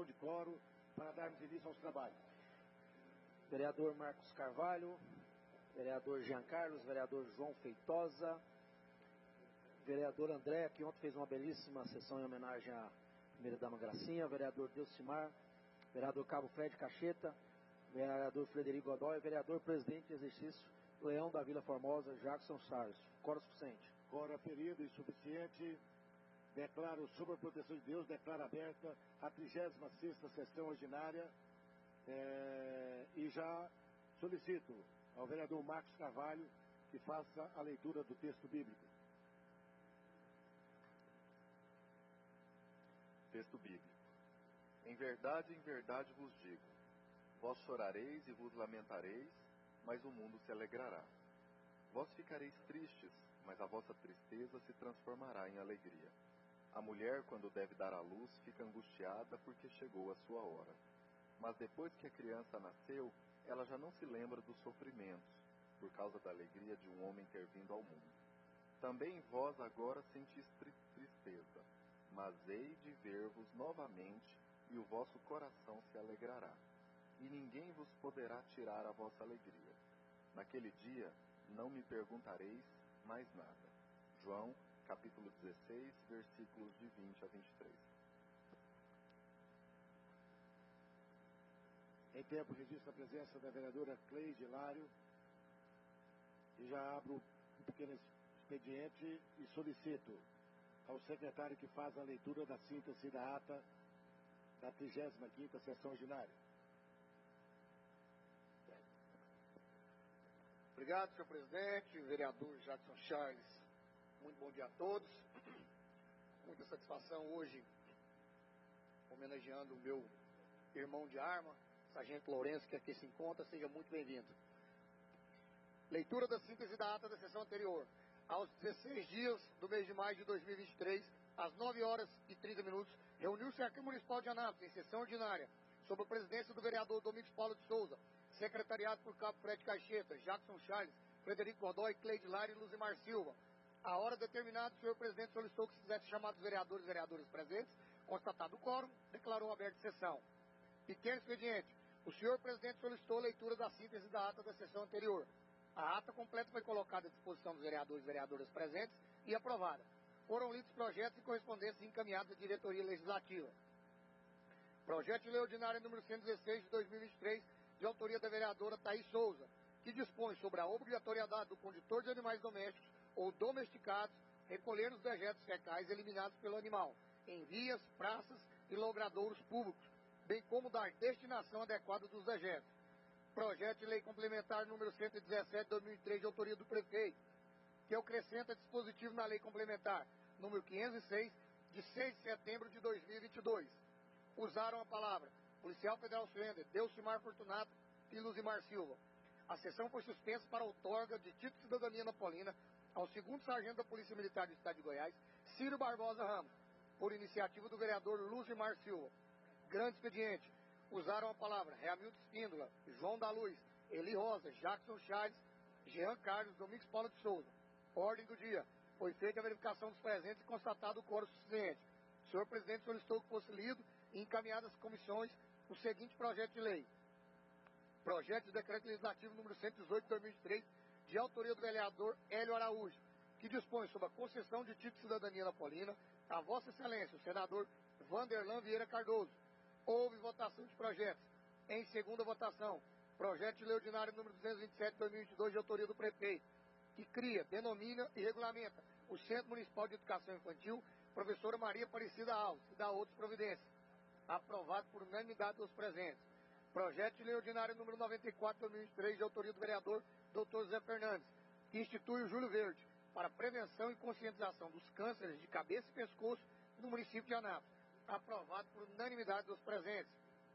questão de quórum para darmos início aos trabalhos. Vereador Marcos Carvalho, vereador Jean Carlos, vereador João Feitosa, vereador André, que ontem fez uma belíssima sessão em homenagem à primeira-dama Gracinha, vereador Delcimar, vereador Cabo Fred Cacheta, vereador Frederico Godoy, vereador presidente de exercício Leão da Vila Formosa, Jackson Charles. Quórum suficiente. Quórum aferido e suficiente. Declaro, sob a proteção de Deus, declaro aberta a 36ª sessão ordinária e já solicito ao vereador Marcos Carvalho que faça a leitura do texto bíblico. Texto bíblico. Em verdade vos digo, vós chorareis e vos lamentareis, mas o mundo se alegrará. Vós ficareis tristes, mas a vossa tristeza se transformará em alegria. A mulher, quando deve dar à luz, fica angustiada porque chegou a sua hora. Mas depois que a criança nasceu, ela já não se lembra dos sofrimentos, por causa da alegria de um homem ter vindo ao mundo. Também vós agora sentis tristeza, mas hei de ver-vos novamente, e o vosso coração se alegrará. E ninguém vos poderá tirar a vossa alegria. Naquele dia, não me perguntareis mais nada. João, capítulo 16, versículos de 20 a 23. Em tempo, registro a presença da vereadora Cleide Hilário e já abro um pequeno expediente e solicito ao secretário que faz a leitura da síntese da ata da 35ª sessão ordinária. Obrigado, senhor presidente, vereador Jackson Charles. Muito bom dia a todos. Muita satisfação hoje, homenageando o meu irmão de arma, Sargento Lourenço, que aqui se encontra. Seja muito bem-vindo. Leitura da síntese da ata da sessão anterior. Aos 16 dias do mês de maio de 2023, às 9 horas e 30 minutos, reuniu-se a Câmara Municipal de Anápolis, em sessão ordinária, sob a presidência do vereador Domingos Paulo de Souza, secretariado por Cabo Fred Cacheta, Jackson Charles, Frederico Godoy, Cleide Hilário e Luzimar Silva. A hora determinada, o senhor presidente solicitou que se fizesse chamado os vereadores e vereadoras presentes. Constatado o quórum, declarou aberta a sessão. Pequeno expediente. O senhor presidente solicitou a leitura da síntese da ata da sessão anterior. A ata completa foi colocada à disposição dos vereadores e vereadoras presentes e aprovada. Foram lidos projetos e correspondências encaminhados à diretoria legislativa. Projeto de lei ordinária número 116 de 2023, de autoria da vereadora Thaís Souza, que dispõe sobre a obrigatoriedade do condutor de animais domésticos ou domesticados recolher os dejetos fecais eliminados pelo animal em vias, praças e logradouros públicos, bem como dar destinação adequada dos dejetos. Projeto de lei complementar número 117 de 2003, de autoria do prefeito, que acrescenta dispositivo na lei complementar número 506, de 6 de setembro de 2022. Usaram a palavra Policial Federal Suender, Delcimar Fortunato e Luzimar Silva. A sessão foi suspensa para outorga de título de cidadania napolina ao 2º Sargento da Polícia Militar do Estado de Goiás, Ciro Barbosa Ramos, por iniciativa do vereador Luzimar Silva. Grande expediente. Usaram a palavra Reamildo Espíndola, João da Luz, Eli Rosa, Jackson Charles, Jean Carlos, Domingos Paulo de Souza. Ordem do dia. Foi feita a verificação dos presentes e constatado o quórum suficiente. O senhor presidente solicitou que fosse lido e encaminhado às comissões o seguinte projeto de lei. Projeto de decreto legislativo número 118 de 2003, de autoria do vereador Hélio Araújo, que dispõe sobre a concessão de título de cidadania napolina a Vossa Excelência, o senador Vanderlan Vieira Cardoso. Houve votação de projetos. Em segunda votação, projeto de lei ordinário número 227 de 2022, de autoria do prefeito, que cria, denomina e regulamenta o Centro Municipal de Educação Infantil Professora Maria Aparecida Alves e dá outras providências. Aprovado por unanimidade dos presentes. Projeto de lei ordinário número 94 de 2023, de autoria do vereador Dr. Zé Fernandes, que institui o Júlio Verde para prevenção e conscientização dos cânceres de cabeça e pescoço no município de Anápolis. Aprovado por unanimidade dos presentes.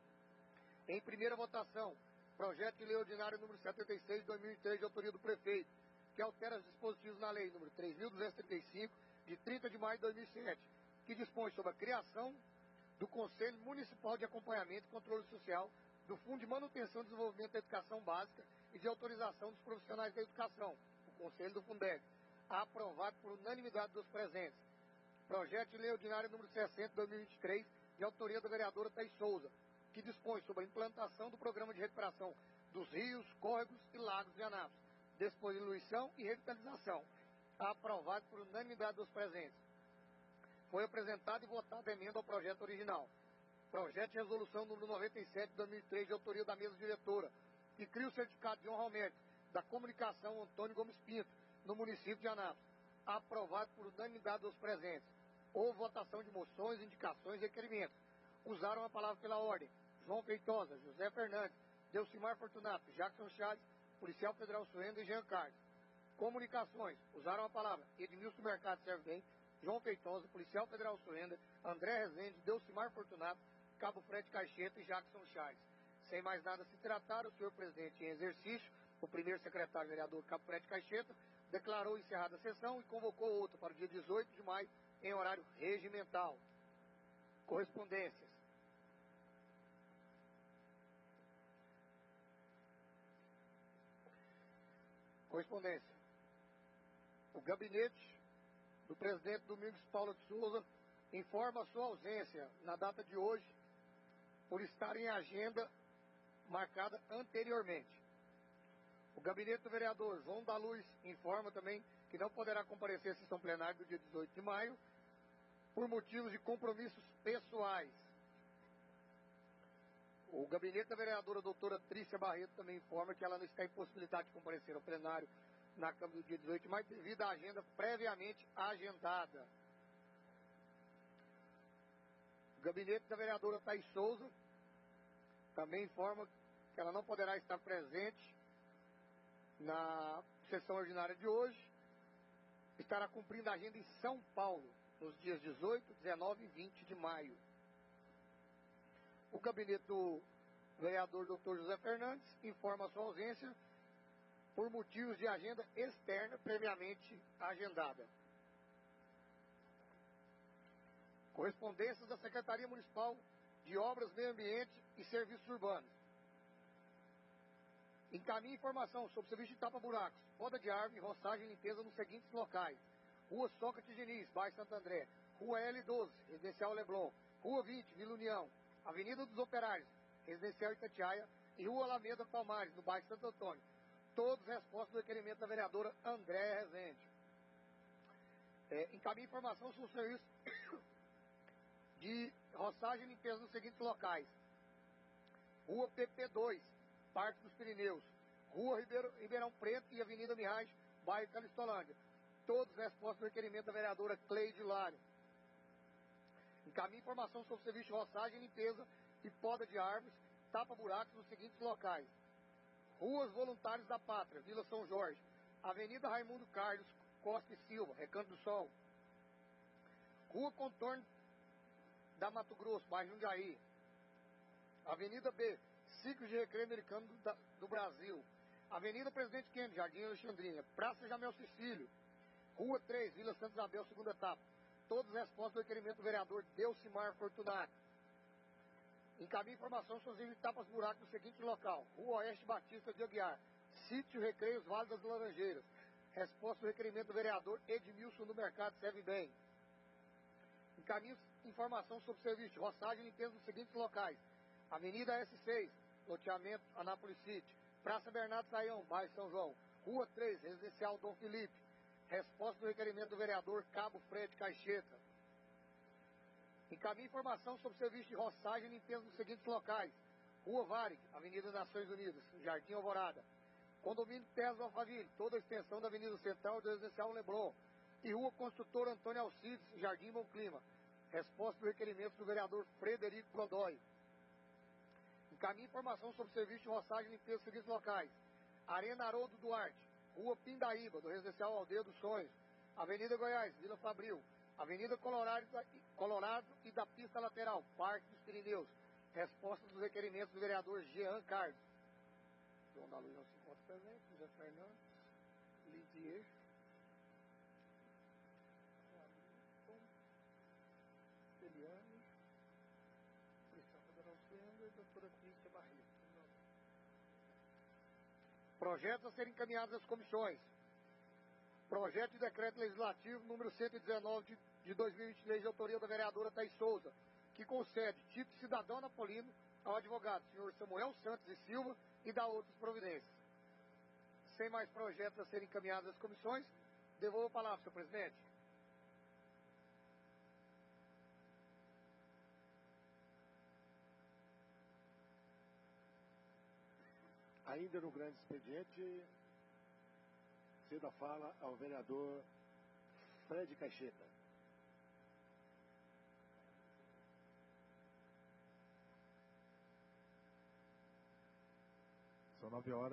Em primeira votação, projeto de lei ordinário número 76 de 2003, de autoria do prefeito, que altera os dispositivos na lei número 3.235, de 30 de maio de 2007, que dispõe sobre a criação do Conselho Municipal de Acompanhamento e Controle Social do Fundo de Manutenção e Desenvolvimento da Educação Básica e de Autorização dos Profissionais da Educação, o Conselho do Fundeb. Aprovado por unanimidade dos presentes. Projeto de lei ordinário número 60 de 2023, de autoria da vereadora Thaís Souza, que dispõe sobre a implantação do programa de recuperação dos rios, córregos e lagos de Anápolis, despoluição e revitalização, aprovado por unanimidade dos presentes. Foi apresentada e votada a emenda ao projeto original. Projeto de resolução número 97 de 2003, de autoria da mesa diretora, que cria o certificado de honra ao mérito da comunicação Antônio Gomes Pinto, no município de Anápolis, aprovado por unanimidade dos presentes. Houve votação de moções, indicações e requerimentos. Usaram a palavra pela ordem João Feitosa, José Fernandes, Delcimar Fortunato, Jackson Chaves, Policial Federal Suenda e Jean Carlos. Comunicações. Usaram a palavra Edmilson Mercado Serve Bem, João Feitosa, Policial Federal Suenda, André Rezende, Delcimar Fortunato, Cabo Frete Caixeta e Jackson Chaves. Sem mais nada se tratar, o senhor presidente em exercício, o primeiro secretário vereador Cabo Frete Caixeta, declarou encerrada a sessão e convocou outra para o dia 18 de maio, em horário regimental. Correspondências. Correspondência. O gabinete do presidente Domingos Paulo de Souza informa a sua ausência na data de hoje por estar em agenda marcada anteriormente. O gabinete do vereador João da Luz informa também que não poderá comparecer à sessão plenária do dia 18 de maio por motivos de compromissos pessoais. O gabinete da vereadora doutora Trícia Barreto também informa que ela não está em possibilidade de comparecer ao plenário na Câmara do dia 18 de maio devido à agenda previamente agendada. O gabinete da vereadora Thaís Souza também informa que ela não poderá estar presente na sessão ordinária de hoje. Estará cumprindo a agenda em São Paulo, nos dias 18, 19 e 20 de maio. O gabinete do vereador Dr. José Fernandes informa a sua ausência por motivos de agenda externa previamente agendada. Correspondências da Secretaria Municipal de Obras, Meio Ambiente e Serviços Urbanos. Encaminhe informação sobre serviço de tapa-buracos, poda de árvore, roçagem e limpeza nos seguintes locais: Rua Sócrates Diniz, bairro Santo André; Rua L12, Residencial Leblon; Rua 20, Vila União; Avenida dos Operários, Residencial Itatiaia; e Rua Alameda Palmares, no bairro Santo Antônio. Todos respostas do requerimento da vereadora André Rezende. Encaminhe informação sobre o serviço de roçagem e limpeza nos seguintes locais: Rua PP2, Parque dos Pirineus; Rua Ribeirão Preto e Avenida Mirage, bairro Calistolândia. Todos respostas do requerimento da vereadora Cleide Lário. Encaminhe informação sobre o serviço de roçagem, limpeza e poda de árvores, tapa-buracos nos seguintes locais: Ruas Voluntários da Pátria, Vila São Jorge; Avenida Raimundo Carlos Costa e Silva, Recanto do Sol; Rua Contorno da Mato Grosso, bairro Jundiaí; Avenida B, Ciclos de Recreio Americano do Brasil; Avenida Presidente Kennedy, Jardim Alexandrina; Praça Jamel Cecílio; Rua 3, Vila Santa Isabel, segunda etapa. Todas as respostas do requerimento do vereador Delcimar Fortunato. Encaminhe informação sobre os tapas-buracos no seguinte local: Rua Oeste Batista de Aguiar, Sítio Recreios Vale das Laranjeiras. Resposta do requerimento do vereador Edmilson do Mercado Serve Bem. Encaminhe informação sobre o serviço de roçagem e limpeza nos seguintes locais: Avenida S6, loteamento Anápolis City; Praça Bernardo Saião, bairro São João; Rua 3, Residencial Dom Felipe. Resposta do requerimento do vereador Cabo Frete Caixeta. Encaminhe informação sobre o serviço de roçagem e limpeza nos seguintes locais: Rua Varig, Avenida Nações Unidas, Jardim Alvorada; Condomínio Terras do Alphaville, toda a extensão da Avenida Central do Residencial Leblon; e Rua Construtor Antônio Alcides, Jardim Bom Clima. Resposta do requerimento do vereador Frederico Godoy. Encaminhe informação sobre o serviço de roçagem e limpeza nos seguintes locais: Arena Haroldo Duarte, Rua Pindaíba, do Residencial Aldeia dos Sonhos; Avenida Goiás, Vila Fabril; Avenida Colorado e da Pista Lateral, Parque dos Pirineus. Resposta dos requerimentos do vereador Jean Carlos. João da Luz não se encontra presente, José Fernandes, Lidier, Celiane, Policial Federal Suenda e doutora Trícia Barreto. Projetos a serem encaminhados às comissões: Projeto de Decreto Legislativo número 119 de 2023, de autoria da vereadora Thaís Souza, que concede título de cidadão napolino ao advogado senhor Samuel Santos e Silva e dá outras providências. Sem mais projetos a serem encaminhados às comissões, devolvo a palavra, senhor presidente. Ainda no grande expediente, cedo a fala ao vereador Fred Caixeta. São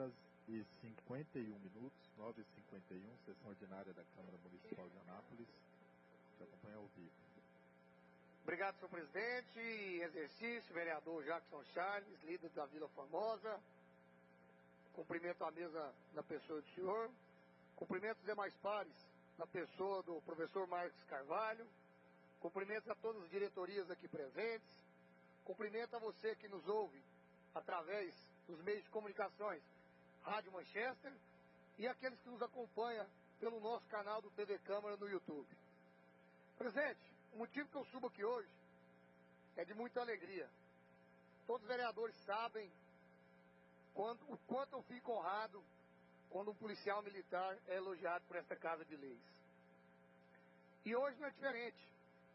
9h51, 9h51, sessão ordinária da Câmara Municipal de Anápolis. Te acompanha ao vivo. Obrigado, senhor presidente. Em exercício, vereador Jackson Charles, líder da Vila Formosa. Cumprimento a mesa na pessoa do senhor. Cumprimento os demais pares na pessoa do professor Marcos Carvalho. Cumprimento a todas as diretorias aqui presentes. Cumprimento a você que nos ouve através dos meios de comunicações Rádio Manchester e aqueles que nos acompanham pelo nosso canal do TV Câmara no YouTube. Presidente, o motivo que eu subo aqui hoje é de muita alegria. Todos os vereadores sabem o quanto eu fico honrado quando um policial militar é elogiado por esta Casa de Leis. E hoje não é diferente.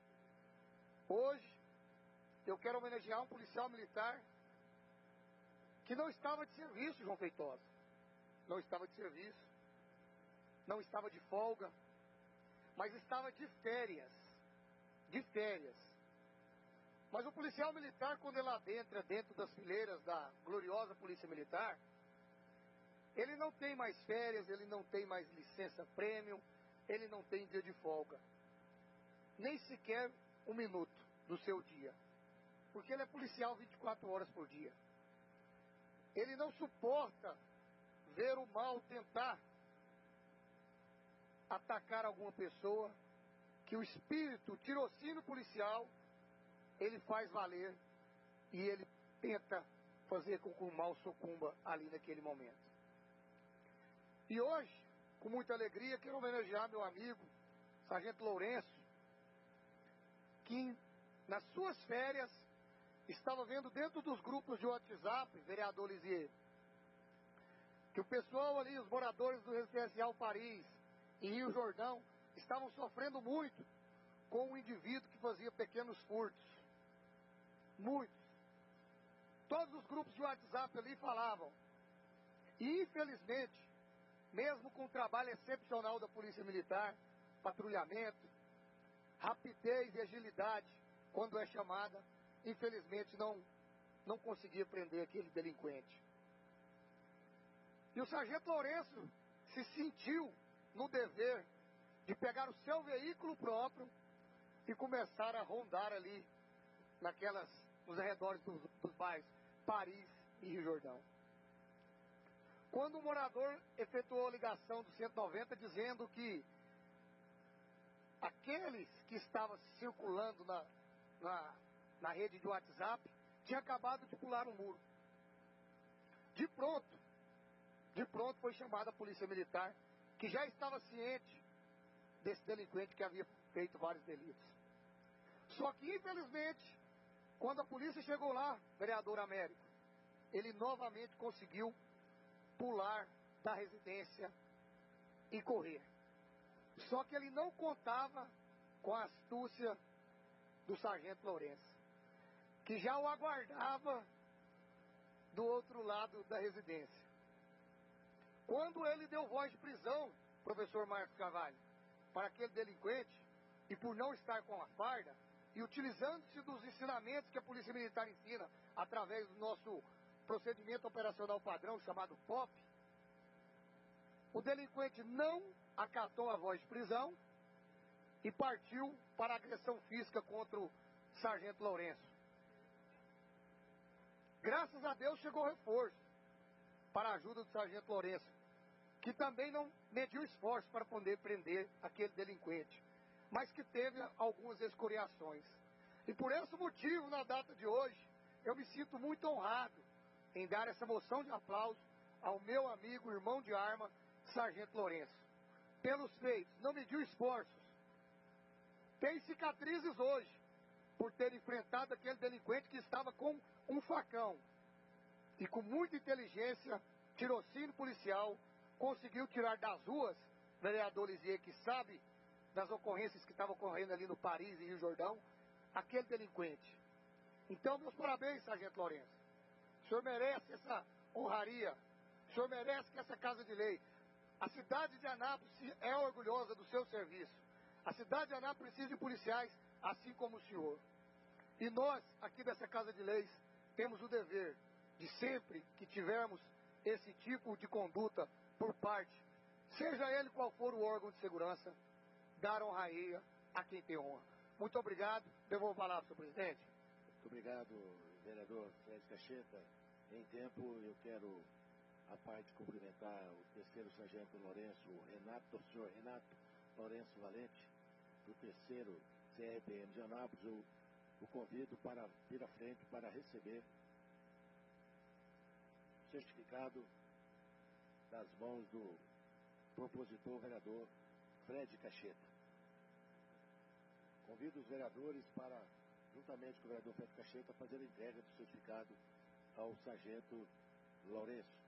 Hoje eu quero homenagear um policial militar que não estava de serviço, João Feitosa. Não estava de serviço, não estava de folga, mas estava de férias. De férias. Mas o policial militar, quando ele adentra dentro das fileiras da gloriosa Polícia Militar, ele não tem mais férias, ele não tem mais licença prêmio, ele não tem dia de folga. Nem sequer um minuto do seu dia. Porque ele é policial 24 horas por dia. Ele não suporta ver o mal tentar atacar alguma pessoa, que o espírito, o tirocínio policial, ele faz valer e ele tenta fazer com que o mal sucumba ali naquele momento. E hoje, com muita alegria, quero homenagear meu amigo, Sargento Lourenço, que nas suas férias estava vendo dentro dos grupos de WhatsApp, vereador Lisier, que o pessoal ali, os moradores do Residencial Paris e Rio Jordão, estavam sofrendo muito com um indivíduo que fazia pequenos furtos. Muitos. Todos os grupos de WhatsApp ali falavam. E infelizmente, mesmo com o trabalho excepcional da Polícia Militar, patrulhamento, rapidez e agilidade, quando é chamada, infelizmente não conseguia prender aquele delinquente. E o Sargento Lourenço se sentiu no dever de pegar o seu veículo próprio e começar a rondar ali nos arredores dos bairros Paris e Rio Jordão. Quando o morador efetuou a ligação do 190 dizendo que aqueles que estavam circulando na rede de WhatsApp tinha acabado de pular um muro. De pronto foi chamada a Polícia Militar, que já estava ciente desse delinquente que havia feito vários delitos. Só que, infelizmente, quando a polícia chegou lá, vereador Américo, ele novamente conseguiu pular da residência e correr. Só que ele não contava com a astúcia do Sargento Lourenço, que já o aguardava do outro lado da residência. Quando ele deu voz de prisão, professor Marcos Carvalho, para aquele delinquente, e por não estar com a farda, e utilizando-se dos ensinamentos que a Polícia Militar ensina, através do nosso procedimento operacional padrão, chamado POP, o delinquente não acatou a voz de prisão e partiu para a agressão física contra o Sargento Lourenço. Graças a Deus chegou reforço para a ajuda do Sargento Lourenço, que também não mediu esforço para poder prender aquele delinquente, mas que teve algumas escoriações. E por esse motivo, na data de hoje, eu me sinto muito honrado em dar essa moção de aplauso ao meu amigo, irmão de arma, Sargento Lourenço. Pelos feitos, não mediu esforços. Tem cicatrizes hoje, por ter enfrentado aquele delinquente que estava com um facão. E com muita inteligência, tirocínio policial, conseguiu tirar das ruas, vereador Lisier, que sabe das ocorrências que estavam ocorrendo ali no Paris e Rio Jordão, aquele delinquente. Então, meus parabéns, Sargento Lourenço. O senhor merece essa honraria. O senhor merece que essa Casa de Lei. A cidade de Anápolis é orgulhosa do seu serviço. A cidade de Anápolis precisa de policiais, assim como o senhor. E nós, aqui dessa Casa de Leis, temos o dever de sempre que tivermos esse tipo de conduta por parte, seja ele qual for o órgão de segurança, dar honraria a quem tem honra. Muito obrigado. Devolvo a palavra, senhor presidente. Muito obrigado, vereador Fred Cacheta. Em tempo, eu quero, a parte, cumprimentar o terceiro sargento Lourenço, o senhor Renato Lourenço Valente, do terceiro CRPM de Anápolis. Eu o convido para vir à frente para receber o certificado das mãos do propositor vereador Fred Cacheta. Convido os vereadores para, juntamente com o vereador Fred Cacheta, fazer a entrega do certificado ao sargento Lourenço.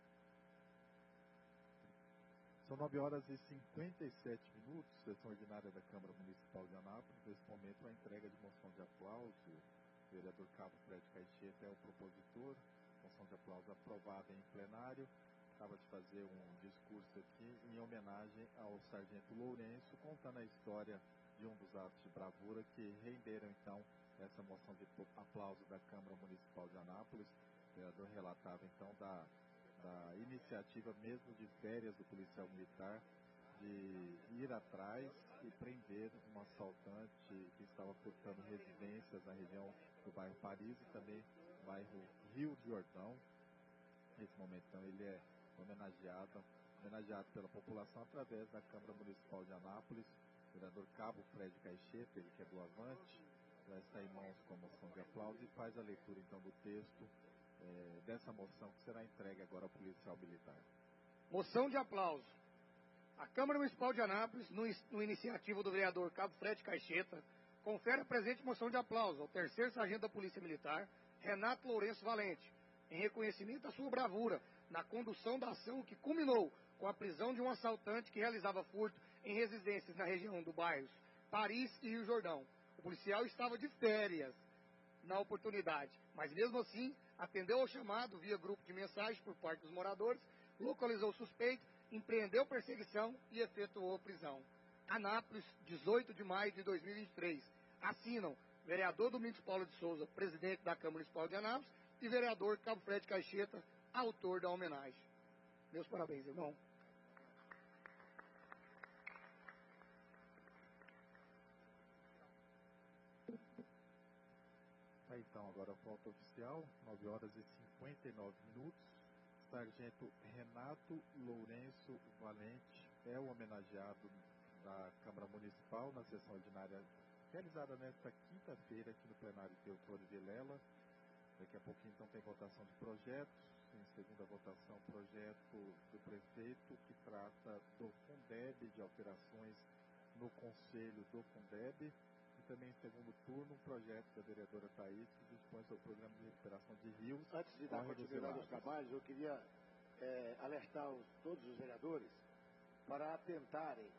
São 9h57, sessão ordinária da Câmara Municipal de Anápolis. Nesse momento, a entrega de moção de aplauso. O vereador Cabo Fred Cacheta é o propositor. Moção de aplauso aprovada em plenário. Acaba de fazer um discurso aqui em homenagem ao sargento Lourenço, contando a história de um dos atos de bravura que renderam, então, essa moção de aplauso da Câmara Municipal de Anápolis. O vereador relatava, então, da iniciativa mesmo de férias do policial militar de ir atrás e prender um assaltante que estava furtando residências na região do bairro Paris e também no bairro Rio de Jordão. Nesse momento, então, ele é homenageado pela população através da Câmara Municipal de Anápolis. O vereador Cabo Fred Cacheta, ele que é do Avante, já está em mãos com a moção de aplauso e faz a leitura, então, do texto dessa moção que será entregue agora ao policial militar. Moção de aplauso. A Câmara Municipal de Anápolis, no iniciativa do vereador Cabo Fred Cacheta, confere a presente moção de aplauso ao terceiro sargento da Polícia Militar, Renato Lourenço Valente, em reconhecimento à sua bravura na condução da ação que culminou com a prisão de um assaltante que realizava furto em residências na região do bairros Paris e Rio Jordão. O policial estava de férias na oportunidade, mas mesmo assim atendeu ao chamado via grupo de mensagens por parte dos moradores, localizou o suspeito, empreendeu perseguição e efetuou a prisão. Anápolis, 18 de maio de 2023. Assinam vereador Domingos Paulo de Souza, presidente da Câmara Municipal de Anápolis, e vereador Cabo Fred Cacheta, autor da homenagem. Meus parabéns, irmão. Então, agora a pauta oficial, 9h59. Sargento Renato Lourenço Valente é o homenageado da Câmara Municipal na sessão ordinária realizada nesta quinta-feira aqui no plenário Teotônio Vilela. Daqui a pouquinho, então, tem votação de projetos. Em segunda votação, projeto do prefeito que trata do Fundeb, de alterações no conselho do Fundeb. E também, em segundo turno, um projeto da vereadora Thaís que dispõe sobre o programa de recuperação de rios. Antes de dar continuidade aos trabalhos, eu queria alertar todos os vereadores para atentarem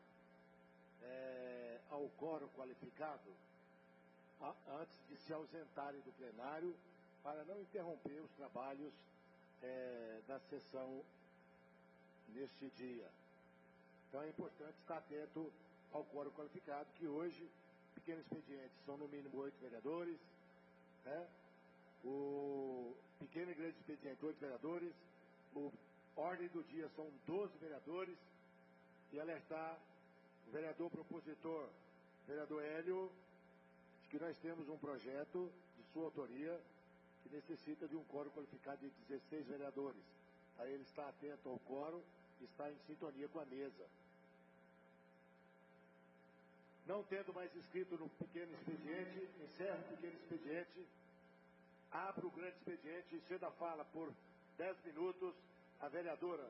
ao quórum qualificado antes de se ausentarem do plenário, para não interromper os trabalhos da sessão neste dia. Então é importante estar atento ao quórum qualificado, que hoje, pequeno expediente, são no mínimo 8 vereadores, né? O pequeno e grande expediente, 8 vereadores, o ordem do dia são 12 vereadores, e alertar o vereador propositor, vereador Hélio, de que nós temos um projeto de sua autoria que necessita de um quórum qualificado de 16 vereadores. Aí ele está atento ao quórum e está em sintonia com a mesa. Não tendo mais inscrito no pequeno expediente, encerro o pequeno expediente, abro o grande expediente e cedo a fala por 10 minutos a vereadora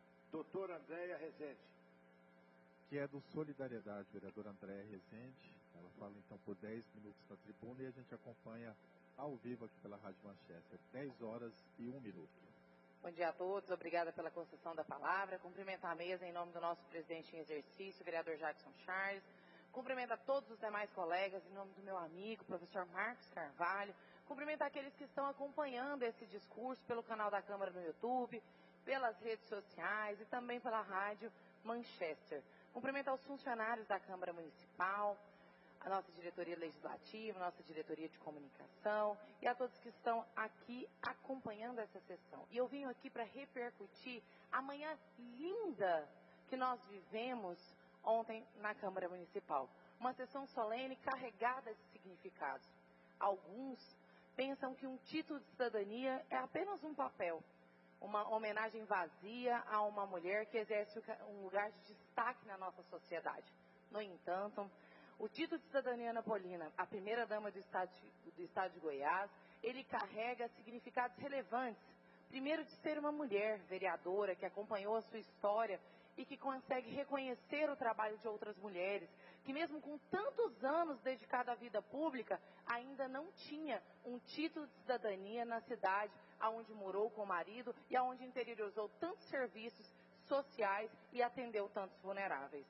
doutora Andréia Rezende. Que é do Solidariedade, vereadora Andréia Rezende. Ela fala então por 10 minutos na tribuna e a gente acompanha ao vivo aqui pela Rádio Manchester. 10 horas e 1 minuto. Bom dia a todos, obrigada pela concessão da palavra. Cumprimento a mesa em nome do nosso presidente em exercício, o vereador Jackson Charles. Cumprimento a todos os demais colegas em nome do meu amigo, professor Marcos Carvalho. Cumprimento aqueles que estão acompanhando esse discurso pelo canal da Câmara no YouTube, pelas redes sociais e também pela Rádio Manchester. Cumprimento aos funcionários da Câmara Municipal, a nossa diretoria legislativa, nossa diretoria de comunicação e a todos que estão aqui acompanhando essa sessão. E eu venho aqui para repercutir a manhã linda que nós vivemos ontem na Câmara Municipal. Uma sessão solene carregada de significados. Alguns pensam que um título de cidadania é apenas um papel, uma homenagem vazia a uma mulher que exerce um lugar de destaque na nossa sociedade. No entanto, o título de cidadania anapolina, a primeira-dama do estado de Goiás, ele carrega significados relevantes. Primeiro, de ser uma mulher vereadora que acompanhou a sua história e que consegue reconhecer o trabalho de outras mulheres, que mesmo com tantos anos dedicada à vida pública, ainda não tinha um título de cidadania na cidade onde morou com o marido e onde interiorizou tantos serviços sociais e atendeu tantos vulneráveis.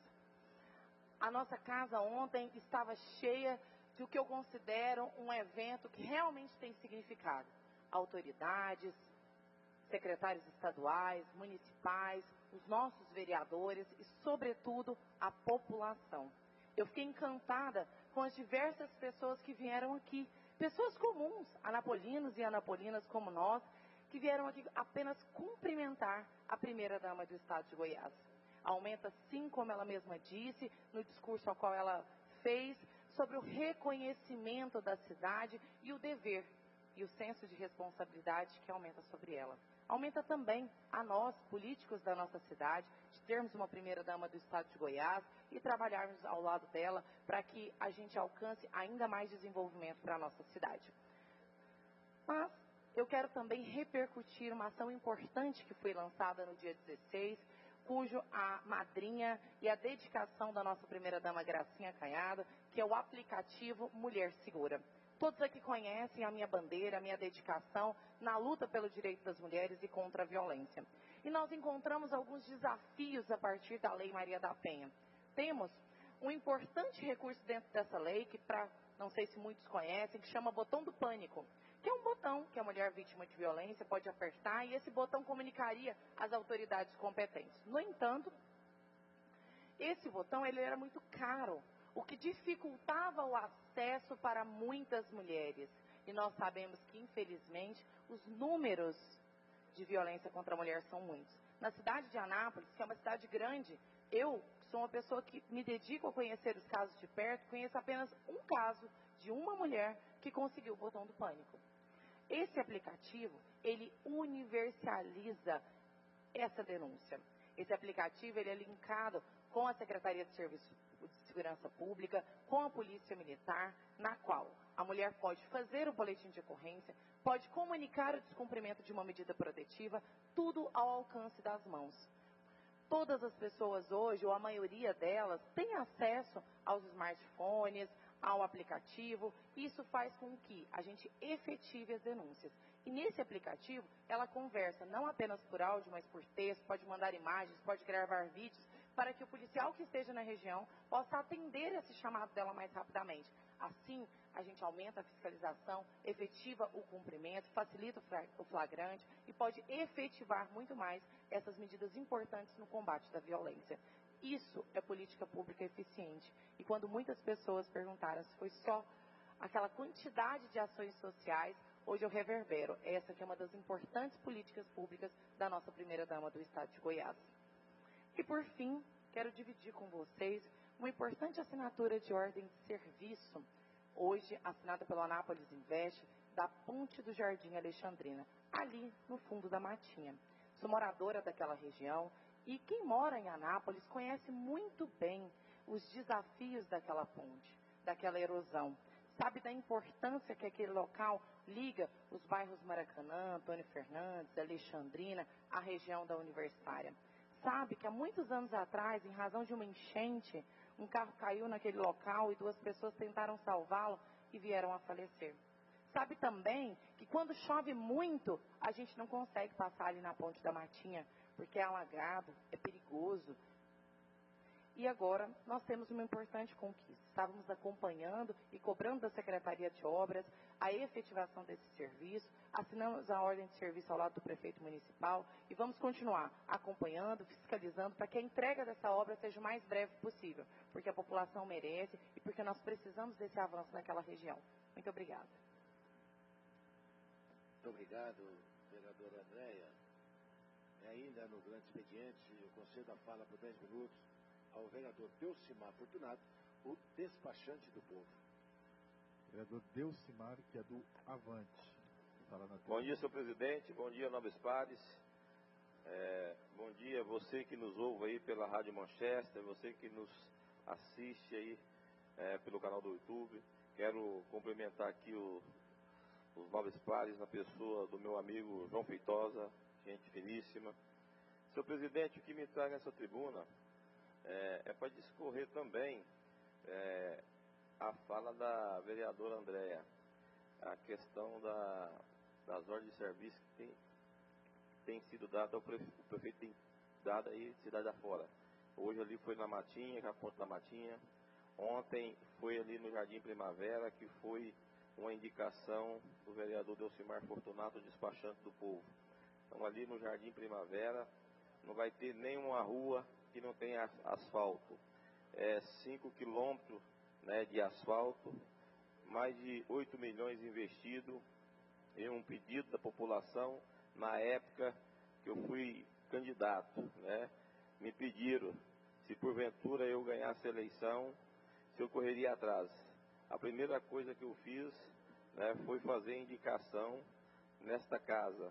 A nossa casa ontem estava cheia de o que eu considero um evento que realmente tem significado. Autoridades, secretários estaduais, municipais, os nossos vereadores e, sobretudo, a população. Eu fiquei encantada com as diversas pessoas que vieram aqui, pessoas comuns, anapolinos e anapolinas como nós, que vieram aqui apenas cumprimentar a primeira-dama do estado de Goiás. Aumenta, sim, como ela mesma disse, no discurso ao qual ela fez, sobre o reconhecimento da cidade e o dever e o senso de responsabilidade que aumenta sobre ela. Aumenta também a nós, políticos da nossa cidade, de termos uma primeira-dama do estado de Goiás e trabalharmos ao lado dela para que a gente alcance ainda mais desenvolvimento para a nossa cidade. Mas eu quero também repercutir uma ação importante que foi lançada no dia 16, cujo a madrinha e a dedicação da nossa primeira-dama Gracinha Canhado, que é o aplicativo Mulher Segura. Todos aqui conhecem a minha bandeira, a minha dedicação na luta pelo direito das mulheres e contra a violência. E nós encontramos alguns desafios a partir da Lei Maria da Penha. Temos um importante recurso dentro dessa lei, que não sei se muitos conhecem, que chama botão do pânico, que é um botão que a mulher vítima de violência pode apertar e esse botão comunicaria às autoridades competentes. No entanto, esse botão ele era muito caro, o que dificultava o acesso para muitas mulheres. E nós sabemos que, infelizmente, os números de violência contra a mulher são muitos. Na cidade de Anápolis, que é uma cidade grande, eu sou uma pessoa que me dedico a conhecer os casos de perto, conheço apenas um caso de uma mulher que conseguiu o botão do pânico. Esse aplicativo, ele universaliza essa denúncia. Esse aplicativo, ele é linkado com a Secretaria de Serviço de Segurança Pública, com a Polícia Militar, na qual a mulher pode fazer o boletim de ocorrência, pode comunicar o descumprimento de uma medida protetiva, tudo ao alcance das mãos. Todas as pessoas hoje, ou a maioria delas, tem acesso aos smartphones, ao aplicativo. Isso faz com que a gente efetive as denúncias. E nesse aplicativo, ela conversa não apenas por áudio, mas por texto, pode mandar imagens, pode gravar vídeos, para que o policial que esteja na região possa atender esse chamado dela mais rapidamente. Assim, a gente aumenta a fiscalização, efetiva o cumprimento, facilita o flagrante e pode efetivar muito mais essas medidas importantes no combate da violência. Isso é política pública eficiente. E quando muitas pessoas perguntaram se foi só aquela quantidade de ações sociais, hoje eu reverbero. Essa que é uma das importantes políticas públicas da nossa primeira-dama do estado de Goiás. E por fim, quero dividir com vocês uma importante assinatura de ordem de serviço, hoje assinada pelo Anápolis Invest, da Ponte do Jardim Alexandrina, ali no fundo da matinha. Sou moradora daquela região e quem mora em Anápolis conhece muito bem os desafios daquela ponte, daquela erosão. Sabe da importância que aquele local liga os bairros Maracanã, Antônio Fernandes, Alexandrina, à região da Universitária. Sabe que há muitos anos atrás, em razão de uma enchente, um carro caiu naquele local e 2 pessoas tentaram salvá-lo e vieram a falecer. Sabe também que quando chove muito, a gente não consegue passar ali na ponte da Matinha, porque é alagado, é perigoso. E agora nós temos uma importante conquista. Estávamos acompanhando e cobrando da Secretaria de Obras a efetivação desse serviço, assinamos a ordem de serviço ao lado do prefeito municipal e vamos continuar acompanhando, fiscalizando para que a entrega dessa obra seja o mais breve possível, porque a população merece e porque nós precisamos desse avanço naquela região. Muito obrigada. Muito obrigado, vereadora Andréia. Ainda no grande expediente, eu concedo a fala por 10 minutos ao vereador Delcimar Fortunato, o despachante do povo. Vereador Delcimar, que é do Avante. Bom dia, senhor presidente. Bom dia, nobres pares. Bom dia você que nos ouve aí pela Rádio Manchester, você que nos assiste aí pelo canal do YouTube. Quero cumprimentar aqui os nobres pares na pessoa do meu amigo João Feitosa, gente finíssima. Senhor presidente, o que me traz nessa tribuna é para discorrer também a fala da vereadora Andréia, a questão das ordens de serviço que tem sido dada, o prefeito tem dado aí cidade afora. Hoje ali foi na Matinha, que é a ponte da Matinha. Ontem foi ali no Jardim Primavera, que foi uma indicação do vereador Delcimar Fortunato, despachante do povo. Então ali no Jardim Primavera não vai ter nenhuma rua que não tenha asfalto. 5 quilômetros, né, de asfalto, mais de 8 milhões investido em um pedido da população na época que eu fui candidato, né? Me pediram se porventura eu ganhasse a eleição, se eu correria atrás. A primeira coisa que eu fiz, né, foi fazer indicação nesta casa.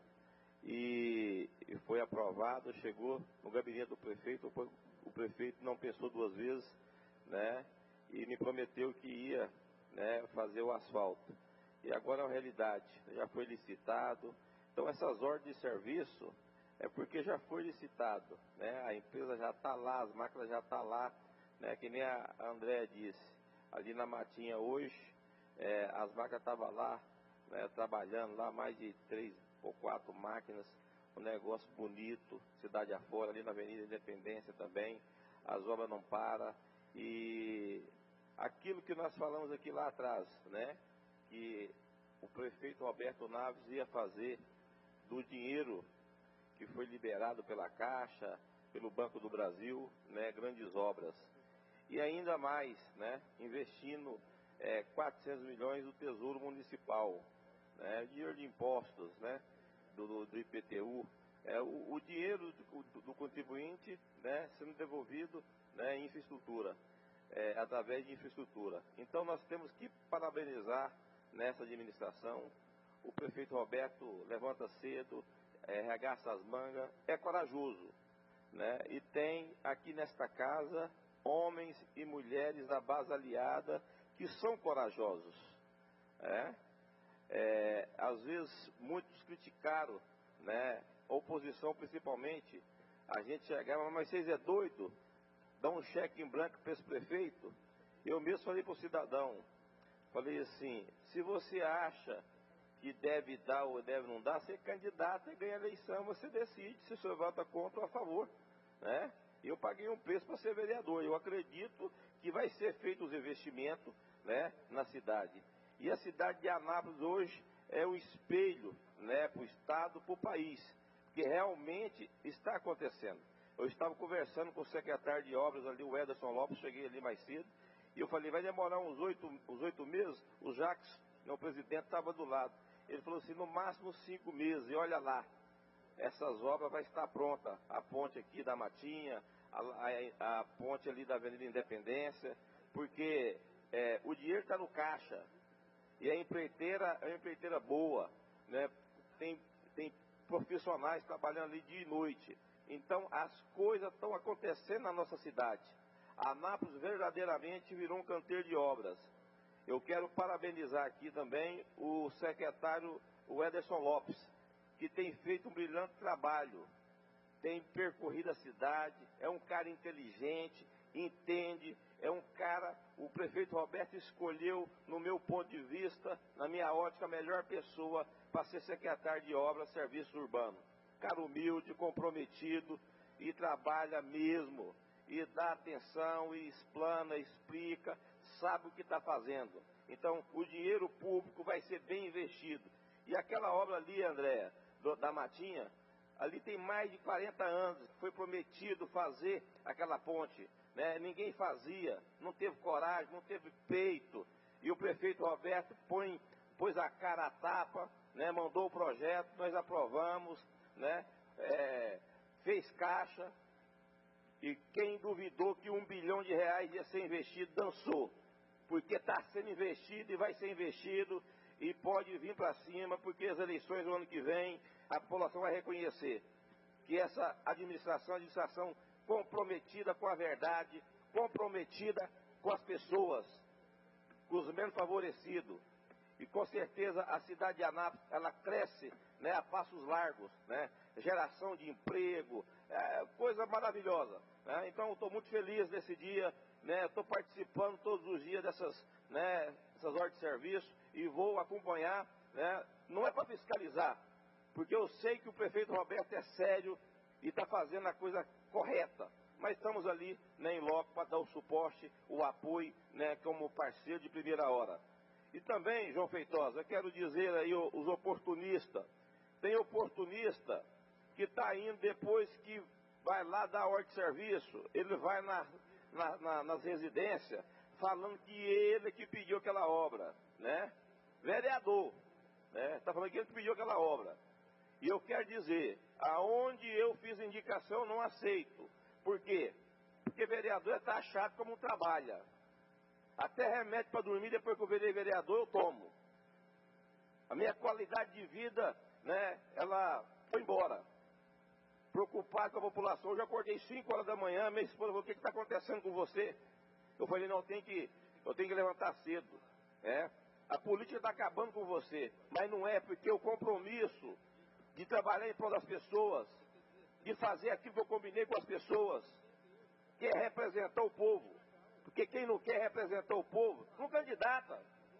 E foi aprovado, chegou no gabinete do prefeito, o prefeito não pensou 2 vezes, né, e me prometeu que ia, né, fazer o asfalto. E agora é uma realidade, já foi licitado. Então essas ordens de serviço é porque já foi licitado, né, a empresa já está lá, as máquinas já estão lá, né, que nem a Andréia disse, ali na Matinha hoje, as máquinas estavam lá, né, trabalhando lá, mais de 3 ou 4 máquinas, um negócio bonito, cidade afora, ali na Avenida Independência também, as obras não param, e aquilo que nós falamos aqui lá atrás, né, que o prefeito Roberto Naves ia fazer do dinheiro que foi liberado pela Caixa, pelo Banco do Brasil, né, grandes obras. E ainda mais, né, investindo 400 milhões do Tesouro Municipal, né, dinheiro de impostos, né, do IPTU, o dinheiro do contribuinte, né, sendo devolvido, né, em infraestrutura, através de infraestrutura. Então nós temos que parabenizar nessa administração. O prefeito Roberto levanta cedo, regaça as mangas, é corajoso, né, e tem aqui nesta casa homens e mulheres da base aliada que são corajosos. Às vezes muitos criticaram, né, a oposição principalmente, a gente chegava, mas vocês é doido, dá um cheque em branco para esse prefeito. Eu mesmo falei para o cidadão, falei assim, se você acha que deve dar ou deve não dar, você é candidato e ganha a eleição, você decide se o senhor vota contra ou a favor, né? Eu paguei um preço para ser vereador, eu acredito que vai ser feito os investimentos, né, na cidade. E a cidade de Anápolis hoje é o espelho, né, para o estado, para o país, que realmente está acontecendo. Eu estava conversando com o secretário de obras ali, o Ederson Lopes, cheguei ali mais cedo, e eu falei, vai demorar uns 8 meses, o Jacques, meu presidente, estava do lado. Ele falou assim, no máximo 5 meses, e olha lá, essas obras vai estar pronta, a ponte aqui da Matinha, a ponte ali da Avenida Independência, porque o dinheiro está no caixa, e a empreiteira é uma empreiteira boa, né? Tem profissionais trabalhando ali dia e noite, então as coisas estão acontecendo na nossa cidade. A Anápolis verdadeiramente virou um canteiro de obras. Eu quero parabenizar aqui também o secretário, o Ederson Lopes, que tem feito um brilhante trabalho, tem percorrido a cidade, é um cara inteligente, entende, é um cara, o prefeito Roberto escolheu, no meu ponto de vista, na minha ótica, a melhor pessoa para ser secretário de Obras e Serviços Urbanos. Cara humilde, comprometido e trabalha mesmo, e dá atenção, e explana, explica, sabe o que está fazendo. Então, o dinheiro público vai ser bem investido. E aquela obra ali, André, da Matinha, ali tem mais de 40 anos, foi prometido fazer aquela ponte, né? Ninguém fazia, não teve coragem, não teve peito, e o prefeito Roberto pôs a cara à tapa, né? Mandou o projeto, nós aprovamos, né? Fez caixa, e quem duvidou que R$1 bilhão ia ser investido, dançou, porque está sendo investido e vai ser investido, e pode vir para cima, porque as eleições do ano que vem, a população vai reconhecer que essa administração é uma administração comprometida com a verdade, comprometida com as pessoas, com os menos favorecidos. E com certeza a cidade de Anápolis, ela cresce, né, a passos largos, né, geração de emprego, coisa maravilhosa, né? Então eu estou muito feliz nesse dia, né, estou participando todos os dias dessas horas de serviço e vou acompanhar, né, não é para fiscalizar, porque eu sei que o prefeito Roberto é sério e está fazendo a coisa correta, mas estamos ali, né, em loco para dar o suporte, o apoio, né, como parceiro de primeira hora. E também, João Feitosa, eu quero dizer aí os oportunistas. Tem oportunista que está indo depois que vai lá dar ordem de serviço, ele vai nas residências, falando que ele que pediu aquela obra, né? Vereador, né? Está falando que ele que pediu aquela obra. E eu quero dizer, aonde eu fiz indicação, eu não aceito. Por quê? Porque vereador é taxado como trabalha. Até remédio para dormir, depois que eu virei vereador, eu tomo. A minha qualidade de vida, né, ela foi embora. Preocupado com a população, eu já acordei 5 horas da manhã, minha esposa falou, o que está acontecendo com você? Eu falei, não, eu tenho que levantar cedo. A política está acabando com você, mas não é, porque o compromisso de trabalhar em prol das pessoas, de fazer aquilo que eu combinei com as pessoas, que é representar o povo. Porque quem não quer representar o povo, não candidata.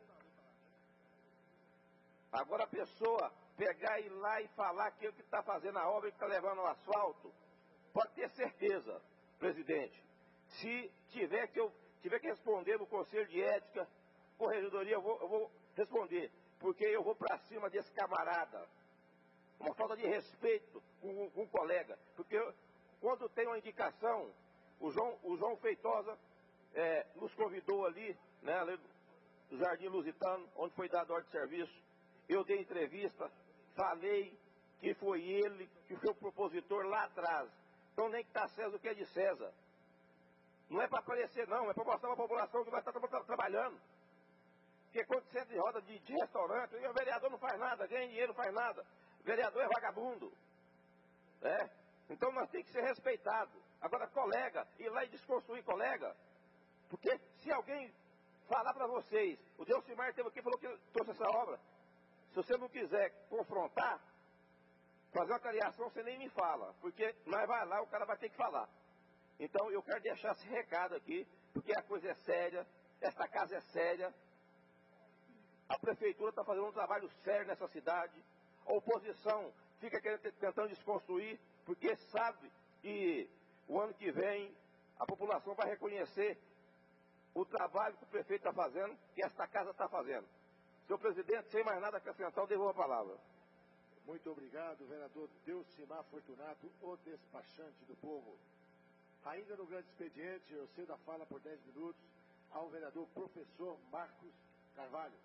Agora a pessoa pegar e ir lá e falar que ele está fazendo a obra, que está levando o asfalto, pode ter certeza, presidente. Se tiver que responder no Conselho de Ética, Corregedoria, eu vou responder. Porque eu vou para cima desse camarada. Uma falta de respeito com o colega. Porque quando tem uma indicação, o João Feitosa nos convidou ali, né, ali no Jardim Lusitano, onde foi dado ordem de serviço. Eu dei entrevista, falei que foi ele que foi o propositor lá atrás. Então nem que está César o que é de César. Não é para aparecer não, é para mostrar para a população que nós estamos trabalhando. Porque quando você entra em roda de restaurante, o vereador não faz nada, ganha dinheiro não faz nada. O vereador é vagabundo. Então nós temos que ser respeitados. Agora, colega, ir lá e desconstruir colega. Porque se alguém falar para vocês, o Delcimar esteve aqui e falou que trouxe essa obra. Se você não quiser confrontar, fazer uma clareação, você nem me fala. Porque nós vai lá, o cara vai ter que falar. Então eu quero deixar esse recado aqui, porque a coisa é séria, esta casa é séria. A prefeitura está fazendo um trabalho sério nessa cidade. A oposição fica tentando desconstruir, porque sabe que o ano que vem a população vai reconhecer o trabalho que o prefeito está fazendo, que esta casa está fazendo. Senhor presidente, sem mais nada a acrescentar, eu devolvo a palavra. Muito obrigado, vereador Delcimar Fortunato, o despachante do povo. Ainda no grande expediente, eu cedo a fala por 10 minutos ao vereador professor Marcos Carvalho.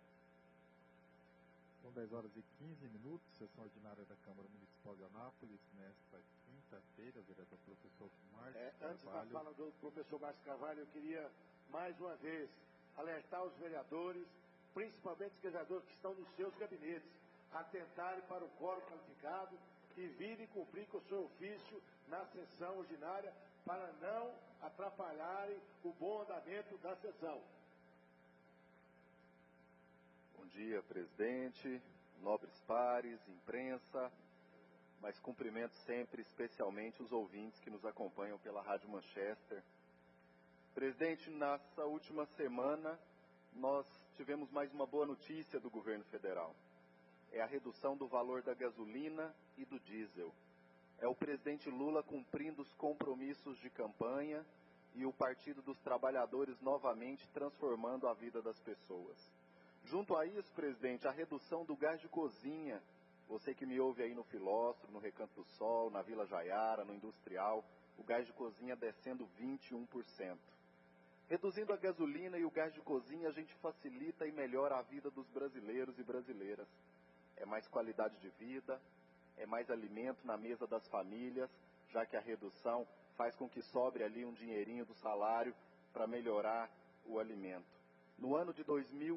São 10 horas e 15 minutos, sessão ordinária da Câmara Municipal de Anápolis, nesta quinta-feira, o vereador professor Márcio Carvalho. Antes da fala do professor Márcio Carvalho, eu queria, mais uma vez, alertar os vereadores, principalmente os vereadores que estão nos seus gabinetes, atentarem para o quórum qualificado e virem cumprir com o seu ofício na sessão ordinária para não atrapalharem o bom andamento da sessão. Bom dia, presidente, nobres pares, imprensa, mas cumprimento sempre especialmente os ouvintes que nos acompanham pela Rádio Manchester. Presidente, nessa última semana, nós tivemos mais uma boa notícia do governo federal. É a redução do valor da gasolina e do diesel. É o presidente Lula cumprindo os compromissos de campanha e o Partido dos Trabalhadores novamente transformando a vida das pessoas. Junto a isso, presidente, a redução do gás de cozinha. Você que me ouve aí no Filósofo, no Recanto do Sol, na Vila Jaiara, no Industrial, o gás de cozinha descendo 21%. Reduzindo a gasolina e o gás de cozinha, a gente facilita e melhora a vida dos brasileiros e brasileiras. É mais qualidade de vida, é mais alimento na mesa das famílias, já que a redução faz com que sobre ali um dinheirinho do salário para melhorar o alimento. No ano de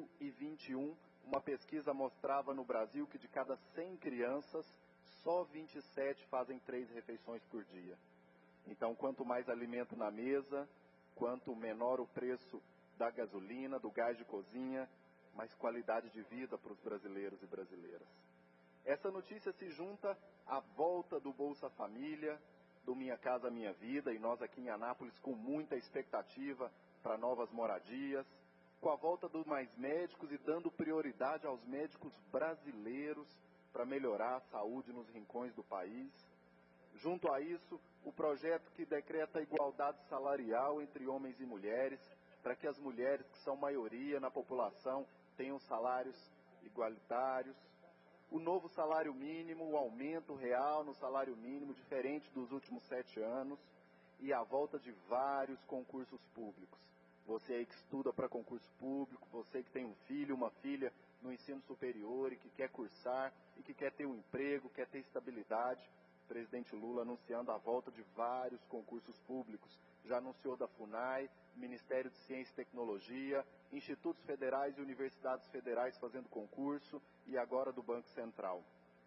2021, uma pesquisa mostrava no Brasil que de cada 100 crianças, só 27 fazem 3 refeições por dia. Então, quanto mais alimento na mesa, quanto menor o preço da gasolina, do gás de cozinha, mais qualidade de vida para os brasileiros e brasileiras. Essa notícia se junta à volta do Bolsa Família, do Minha Casa Minha Vida, e nós aqui em Anápolis com muita expectativa para novas moradias, com a volta dos mais médicos e dando prioridade aos médicos brasileiros para melhorar a saúde nos rincões do país. Junto a isso, o projeto que decreta a igualdade salarial entre homens e mulheres, para que as mulheres, que são maioria na população, tenham salários igualitários. O novo salário mínimo, o aumento real no salário mínimo, diferente dos últimos 7 anos, e a volta de vários concursos públicos. Você aí que estuda para concurso público, você que tem um filho, uma filha no ensino superior e que quer cursar e que quer ter um emprego, quer ter estabilidade, o presidente Lula anunciando a volta de vários concursos públicos. Já anunciou da FUNAI, Ministério de Ciência e Tecnologia, institutos federais e universidades federais fazendo concurso e agora do Banco Central.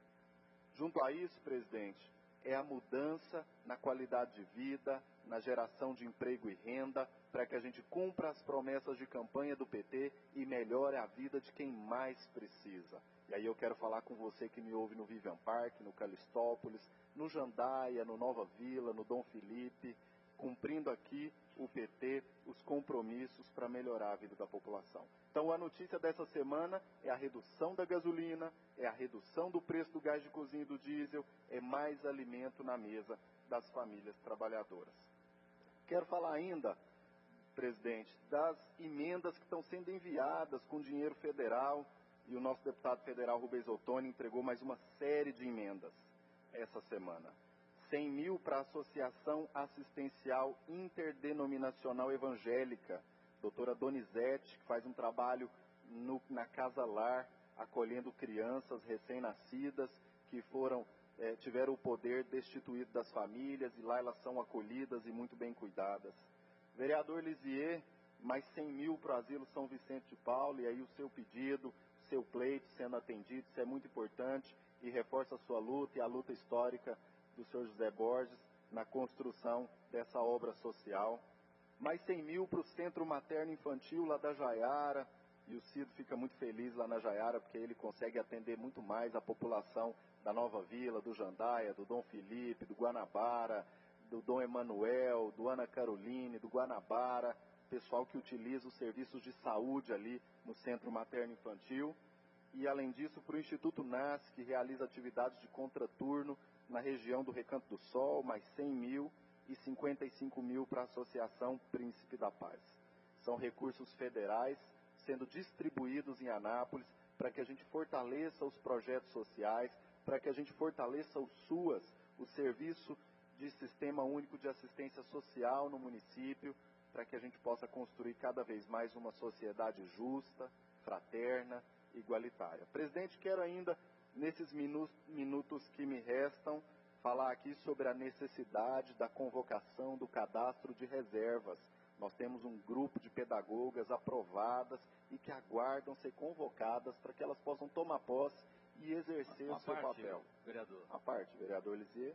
Junto a isso, presidente, é a mudança na qualidade de vida, na geração de emprego e renda, para que a gente cumpra as promessas de campanha do PT e melhore a vida de quem mais precisa. E aí eu quero falar com você que me ouve no Vivian Park, no Calistópolis, no Jandaia, no Nova Vila, no Dom Felipe, cumprindo aqui o PT, os compromissos para melhorar a vida da população. Então a notícia dessa semana é a redução da gasolina, é a redução do preço do gás de cozinha e do diesel, é mais alimento na mesa das famílias trabalhadoras. Quero falar ainda, presidente, das emendas que estão sendo enviadas com dinheiro federal, e o nosso deputado federal Rubens Ottoni entregou mais uma série de emendas essa semana. 100 mil para a Associação Assistencial Interdenominacional Evangélica, doutora Donizete, que faz um trabalho na Casa Lar, acolhendo crianças recém-nascidas que tiveram o poder destituído das famílias, e lá elas são acolhidas e muito bem cuidadas. Vereador Lisier, mais 100 mil para o Asilo São Vicente de Paulo, e aí o seu pedido, o seu pleito sendo atendido, isso é muito importante e reforça a sua luta e a luta histórica do senhor José Borges na construção dessa obra social. Mais 100 mil para o Centro Materno Infantil lá da Jaiara, e o Cido fica muito feliz lá na Jaiara, porque ele consegue atender muito mais a população da Nova Vila, do Jandaia, do Dom Felipe, do Guanabara, do Dom Emanuel, do Ana Caroline, do Guanabara, pessoal que utiliza os serviços de saúde ali no Centro Materno Infantil. E, além disso, para o Instituto NAS, que realiza atividades de contraturno na região do Recanto do Sol, mais 100 mil e 55 mil para a Associação Príncipe da Paz. São recursos federais sendo distribuídos em Anápolis para que a gente fortaleça os projetos sociais, para que a gente fortaleça o SUAS, o Serviço de Sistema Único de Assistência Social no município, para que a gente possa construir cada vez mais uma sociedade justa, fraterna, igualitária. Presidente, quero ainda, nesses minutos que me restam, falar aqui sobre a necessidade da convocação do cadastro de reservas. Nós temos um grupo de pedagogas aprovadas e que aguardam ser convocadas para que elas possam tomar posse e exercer o seu papel. Vereador. A parte, vereador Lisier.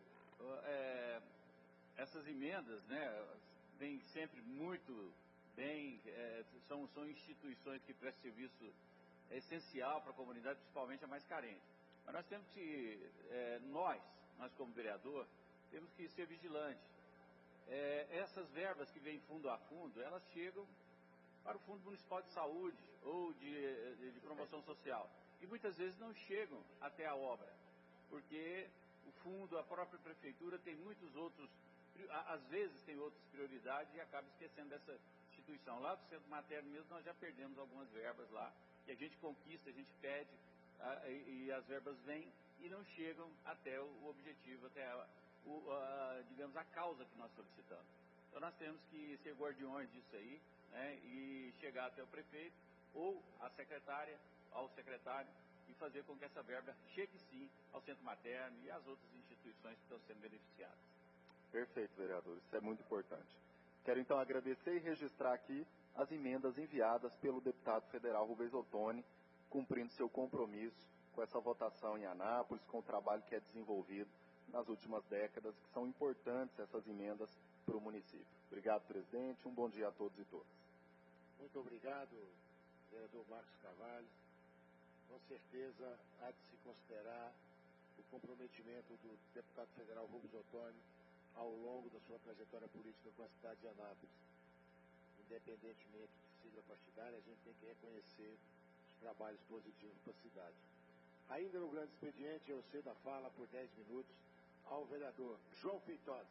Essas emendas, né, vêm sempre muito bem, são instituições que prestam serviço essencial para a comunidade, principalmente a mais carente. Mas nós temos que, nós como vereador, temos que ser vigilantes. essas verbas que vêm fundo a fundo, elas chegam para o Fundo Municipal de Saúde ou de Promoção Social. E muitas vezes não chegam até a obra, porque o fundo, a própria prefeitura tem muitos outros, às vezes tem outras prioridades e acaba esquecendo dessa instituição. Lá do Centro Materno mesmo nós já perdemos algumas verbas lá, e a gente conquista, a gente pede, e as verbas vêm e não chegam até o objetivo, até digamos, a causa que nós solicitamos. Então nós temos que ser guardiões disso aí, né, e chegar até o prefeito ou a secretária, ao secretário, e fazer com que essa verba chegue sim ao Centro Materno e às outras instituições que estão sendo beneficiadas. Perfeito, vereador, isso é muito importante. Quero então agradecer e registrar aqui as emendas enviadas pelo deputado federal Rubens Ottoni, cumprindo seu compromisso com essa votação em Anápolis, com o trabalho que é desenvolvido nas últimas décadas, que são importantes essas emendas para o município. Obrigado, presidente. Um bom dia a todos e todas. Muito obrigado, vereador Marcos Carvalho. Com certeza há de se considerar o comprometimento do deputado federal Rubens Ottoni ao longo da sua trajetória política com a cidade de Anápolis. Independentemente de sigla partidária, a gente tem que reconhecer os trabalhos positivos para a cidade. Ainda no grande expediente, eu cedo a fala por 10 minutos ao vereador João Feitosa.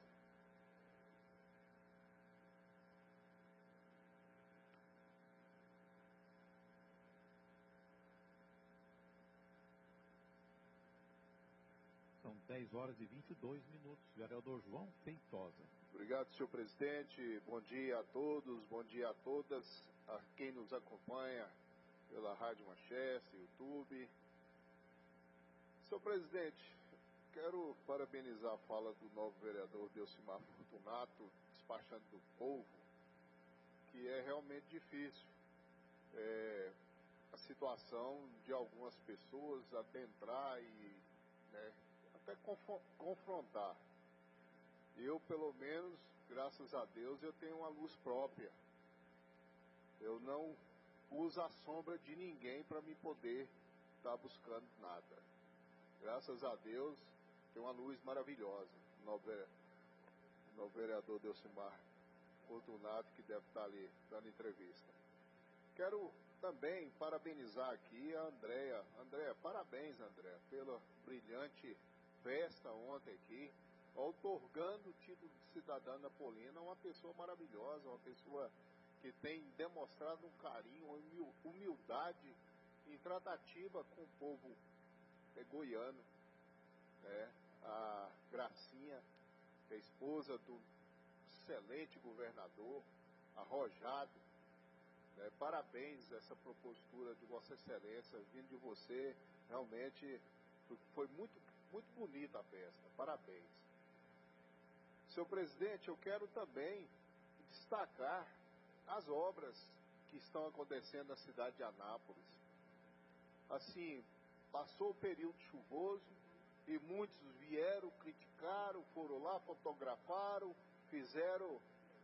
São 10 horas e 22 minutos. Vereador João Feitosa. Obrigado, senhor presidente. Bom dia a todos, bom dia a todas, a quem nos acompanha pela Rádio Manchester, YouTube. Senhor presidente, quero parabenizar a fala do novo vereador Delcimar Fortunato, despachando do povo, que é realmente difícil. A situação de algumas pessoas adentrar e até confrontar. Eu, pelo menos, graças a Deus, eu tenho uma luz própria. Eu não uso a sombra de ninguém para me poder estar buscando nada. Graças a Deus, tem uma luz maravilhosa. O novo vereador Delcimar Fortunato, que deve estar ali dando entrevista. Quero também parabenizar aqui a Andréia. Andréia, parabéns, Andréia, pela brilhante festa ontem aqui, outorgando o título de cidadã napolina a uma pessoa maravilhosa, uma pessoa que tem demonstrado um carinho, uma humildade em tratativa com o povo goiano. A Gracinha, que é esposa do excelente governador, arrojado. Parabéns a essa propostura de Vossa Excelência, vindo de você, realmente foi muito, muito bonita a festa, parabéns. Senhor presidente, eu quero também destacar as obras que estão acontecendo na cidade de Anápolis. Assim, passou o período chuvoso e muitos vieram, criticaram, foram lá, fotografaram, fizeram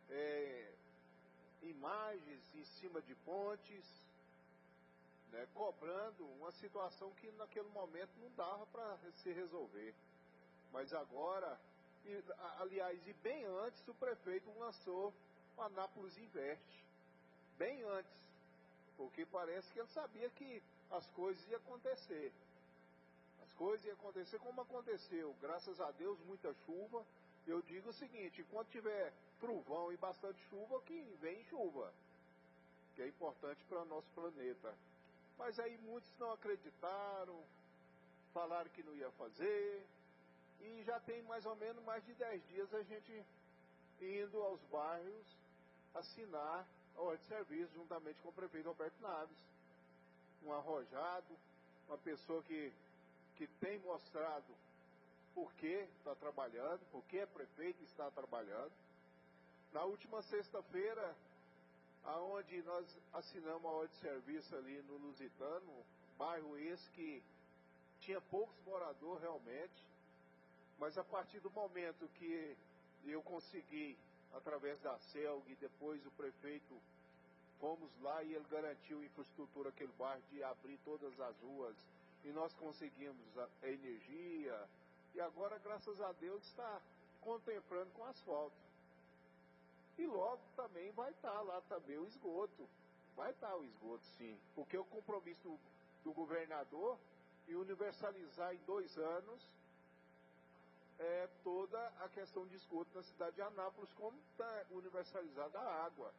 imagens em cima de pontes, cobrando uma situação que naquele momento não dava para se resolver. Mas agora, aliás, e bem antes, o prefeito lançou o Anápolis Investe. Bem antes, porque parece que ele sabia que as coisas iam acontecer. As coisas iam acontecer como aconteceu. Graças a Deus, muita chuva. Eu digo o seguinte, enquanto tiver trovão e bastante chuva, que vem chuva, que é importante para o nosso planeta. Mas aí muitos não acreditaram, falaram que não ia fazer, e já tem mais ou menos mais de 10 dias a gente indo aos bairros assinar a ordem de serviço juntamente com o prefeito Roberto Naves. Um arrojado, uma pessoa que tem mostrado por que está trabalhando, por que é prefeito e está trabalhando. Na última sexta-feira, aonde nós assinamos a ordem de serviço ali no Lusitano, bairro esse que tinha poucos moradores realmente, mas a partir do momento que eu consegui, através da CELG, e depois o prefeito, fomos lá e ele garantiu infraestrutura aquele bairro de abrir todas as ruas, e nós conseguimos a energia, e agora, graças a Deus, está contemplando com asfalto. E logo também vai estar lá também o esgoto. Vai estar o esgoto, sim. Porque o compromisso do governador e universalizar em 2 anos toda a questão de esgoto na cidade de Anápolis, como está universalizada a água.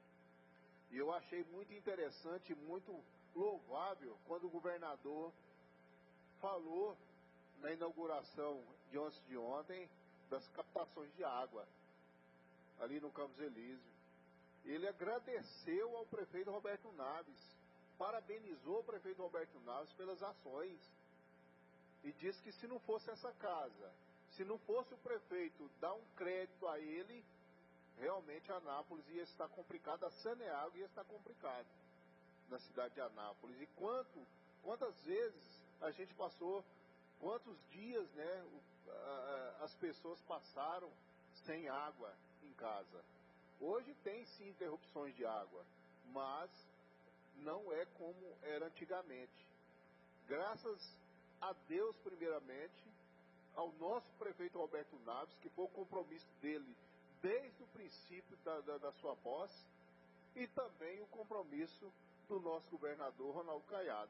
E eu achei muito interessante, muito louvável, quando o governador falou na inauguração de ontem das captações de água, ali no Campos Elísio. Ele agradeceu ao prefeito Roberto Naves, parabenizou o prefeito Roberto Naves pelas ações, e disse que se não fosse essa casa, se não fosse o prefeito dar um crédito a ele, realmente Anápolis ia estar complicada, a Saneago ia estar complicada na cidade de Anápolis. E quantas vezes a gente passou, quantos dias, né, as pessoas passaram sem água em casa. Hoje tem sim interrupções de água, mas não é como era antigamente. Graças a Deus, primeiramente, ao nosso prefeito Roberto Naves, que foi o compromisso dele desde o princípio da sua posse, e também o compromisso do nosso governador Ronaldo Caiado,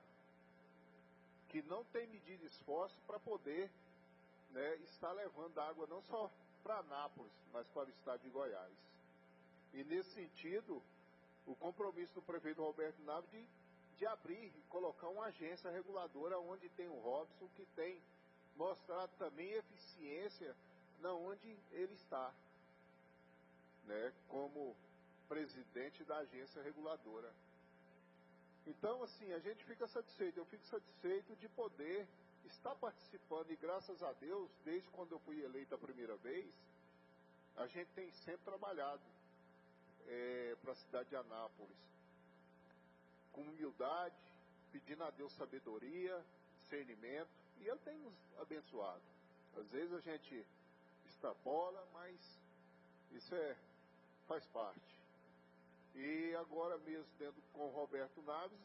que não tem medido esforço para poder, né, estar levando água não só para Anápolis, mas para o estado de Goiás. E nesse sentido, o compromisso do prefeito Roberto Naves de abrir e colocar uma agência reguladora onde tem o Robson, que tem mostrado também eficiência na onde ele está, né, como presidente da agência reguladora. Então, assim, a gente fica satisfeito, eu fico satisfeito de poder estar participando, e graças a Deus, desde quando eu fui eleito a primeira vez, a gente tem sempre trabalhado para a cidade de Anápolis, com humildade, pedindo a Deus sabedoria, discernimento, e Ele tem nos abençoado. Às vezes a gente extrapola, mas isso faz parte. E agora mesmo, dentro com o Roberto Naves,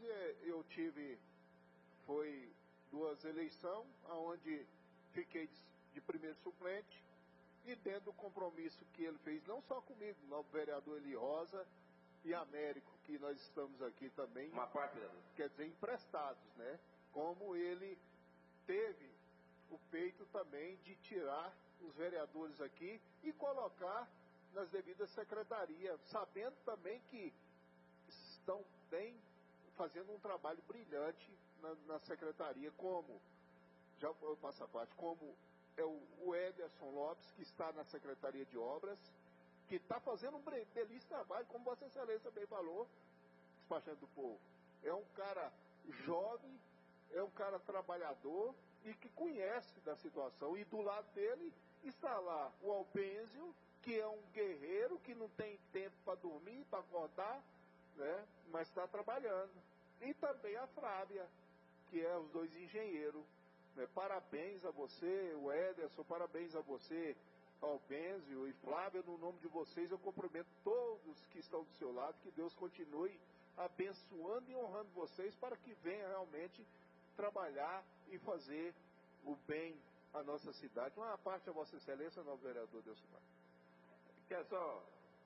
foi 2 eleições, onde fiquei de primeiro suplente, e dentro do compromisso que ele fez, não só comigo, mas o vereador Eli Rosa e Américo, que nós estamos aqui também, uma parte, quer dizer, emprestados, né? Como ele teve o peito também de tirar os vereadores aqui e colocar nas devidas secretarias, sabendo também que estão bem fazendo um trabalho brilhante na secretaria, como, já eu passo a parte, como é o Ederson Lopes, que está na Secretaria de Obras, que está fazendo um belíssimo trabalho, como Vossa Excelência bem falou, despachante do povo. É um cara jovem, é um cara trabalhador e que conhece da situação. E do lado dele está lá o Alpêncio, que é um guerreiro, que não tem tempo para dormir, para acordar, né? Mas está trabalhando. E também a Flávia, que é os 2 engenheiros. Né? Parabéns a você, o Ederson, parabéns a você, Alpêncio e Flávia. No nome de vocês eu cumprimento todos que estão do seu lado, que Deus continue abençoando e honrando vocês para que venha realmente trabalhar e fazer o bem à nossa cidade. Uma parte a Vossa Excelência, novo vereador Delcimar. Quero só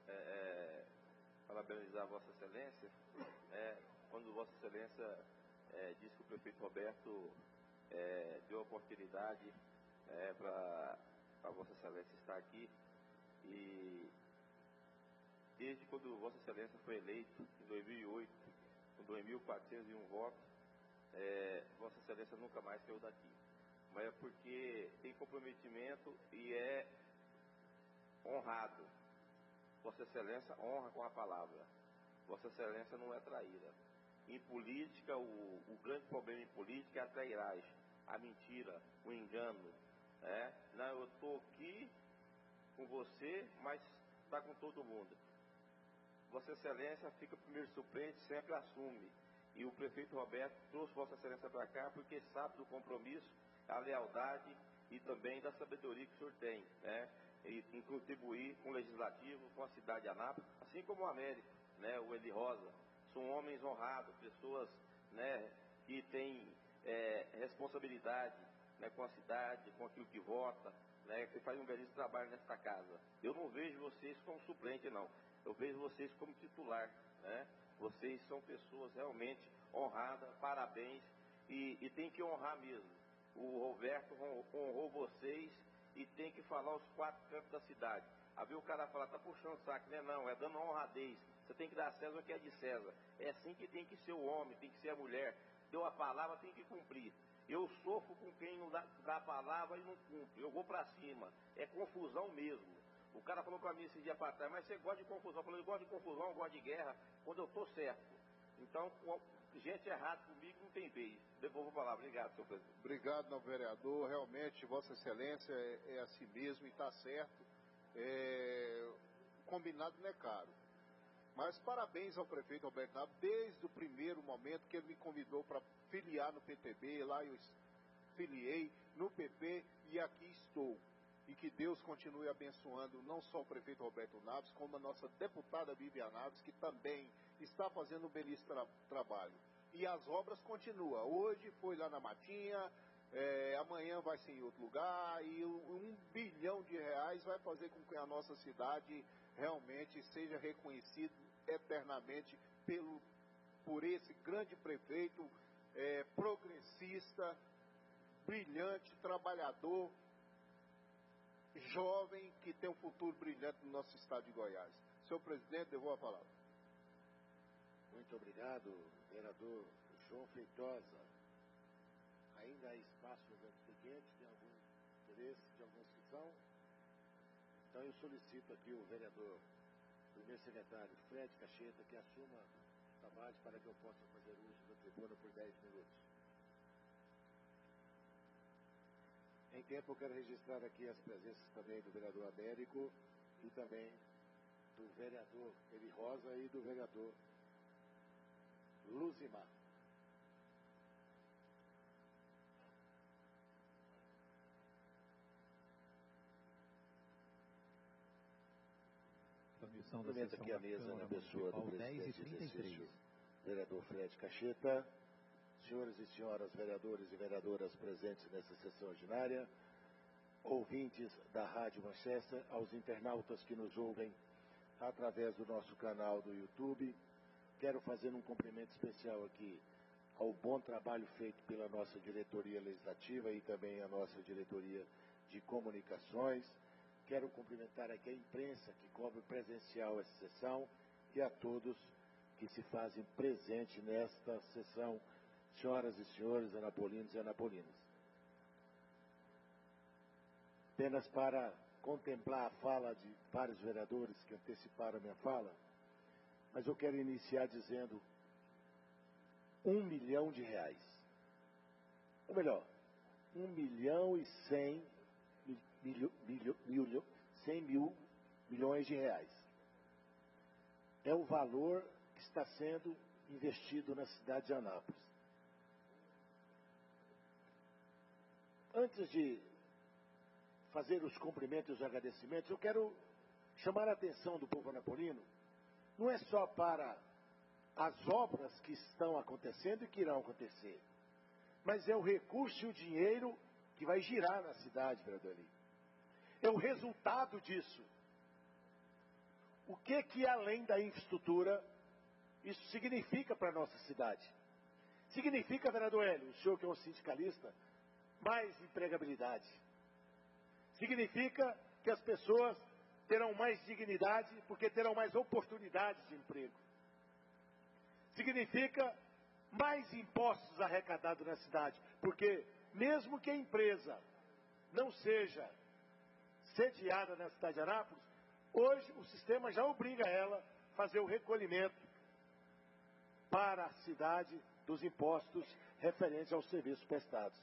parabenizar Vossa Excelência, quando Vossa Excelência disse que o prefeito Roberto deu a oportunidade para Vossa Excelência estar aqui, e desde quando Vossa Excelência foi eleito, em 2008, com 2.401 votos, Vossa Excelência nunca mais saiu daqui. Mas é porque tem comprometimento e é honrado. Vossa Excelência honra com a palavra. Vossa Excelência não é traíra. Em política, o grande problema em política é a trairagem, a mentira, o engano. Não, eu estou aqui com você, mas está com todo mundo. Vossa Excelência fica primeiro suplente, sempre assume. E o prefeito Roberto trouxe Vossa Excelência para cá porque sabe do compromisso, a lealdade e também da sabedoria que o senhor tem, né? Em contribuir com o legislativo, com a cidade de Anápolis, assim como o Américo, né? O Eli Rosa. São homens honrados, pessoas, né, que têm responsabilidade, né, com a cidade, com aquilo que vota, né, que faz um belíssimo trabalho nesta casa. Eu não vejo vocês como suplente, não. eu vejo vocês como titular, né? Vocês são pessoas realmente honradas, parabéns, e tem que honrar mesmo. O Roberto honrou vocês e tem que falar os 4 cantos da cidade. Aí o cara fala, tá puxando saco, né? Não, é dando honradez. Você tem que dar a César o que é de César. É assim que tem que ser o homem, tem que ser a mulher. Deu a palavra, tem que cumprir. Eu sofro com quem não dá a palavra e não cumpre. Eu vou pra cima. É confusão mesmo. O cara falou pra mim esse dia pra trás, mas você gosta de confusão? Eu falei, eu gosto de confusão, eu gosto de guerra, quando eu tô certo. Então, gente errada comigo não tem vez. Devolvo a palavra. Obrigado, senhor presidente. Obrigado, meu vereador. Realmente, Vossa Excelência é assim mesmo e está certo. Combinado não é caro. Mas parabéns ao prefeito Roberto Naves, desde o primeiro momento que ele me convidou para filiar no PTB, lá eu filiei no PP e aqui estou. E que Deus continue abençoando não só o prefeito Roberto Naves, como a nossa deputada Vivian Naves, que também está fazendo um belíssimo trabalho. E as obras continuam. Hoje foi lá na Matinha, amanhã vai ser em outro lugar, e R$1 bilhão vai fazer com que a nossa cidade realmente seja reconhecida eternamente por esse grande prefeito, progressista, brilhante, trabalhador, jovem, que tem um futuro brilhante no nosso estado de Goiás. Senhor presidente, devolvo a palavra. Muito obrigado, vereador João Feitosa. Ainda há espaço no expediente, tem algum interesse de alguma inscrição? Então eu solicito aqui o vereador, primeiro secretário Fred Cacheta, que assuma os trabalhos para que eu possa fazer uso da tribuna por 10 minutos. Em tempo, eu quero registrar aqui as presenças também do vereador Américo e também do vereador Eli Rosa e do vereador Luzimar. Cumprimento aqui a mesa na pessoa do presidente do exercício, vereador Fred Cacheta, senhores e senhoras vereadores e vereadoras presentes nessa sessão ordinária, ouvintes da Rádio Manchester, aos internautas que nos ouvem através do nosso canal do YouTube. Quero fazer um cumprimento especial aqui ao bom trabalho feito pela nossa diretoria legislativa e também a nossa diretoria de comunicações. Quero cumprimentar aqui a imprensa que cobre presencial essa sessão e a todos que se fazem presente nesta sessão, senhoras e senhores anapolinos e anapolinas. Apenas para contemplar a fala de vários vereadores que anteciparam a minha fala, mas eu quero iniciar dizendo R$1 milhão. Ou melhor, 1.100 milhões de reais. É o valor que está sendo investido na cidade de Anápolis. Antes de fazer os cumprimentos e os agradecimentos, eu quero chamar a atenção do povo anapolino, não é só para as obras que estão acontecendo e que irão acontecer, mas é o recurso e o dinheiro que vai girar na cidade, vereador Eli. É o resultado disso. O que além da infraestrutura, isso significa para a nossa cidade? Significa, vereador Hélio, o senhor que é um sindicalista, mais empregabilidade. Significa que as pessoas terão mais dignidade porque terão mais oportunidades de emprego. Significa mais impostos arrecadados na cidade, porque mesmo que a empresa não seja sediada na cidade de Anápolis, hoje o sistema já obriga ela a fazer o recolhimento para a cidade dos impostos referentes aos serviços prestados.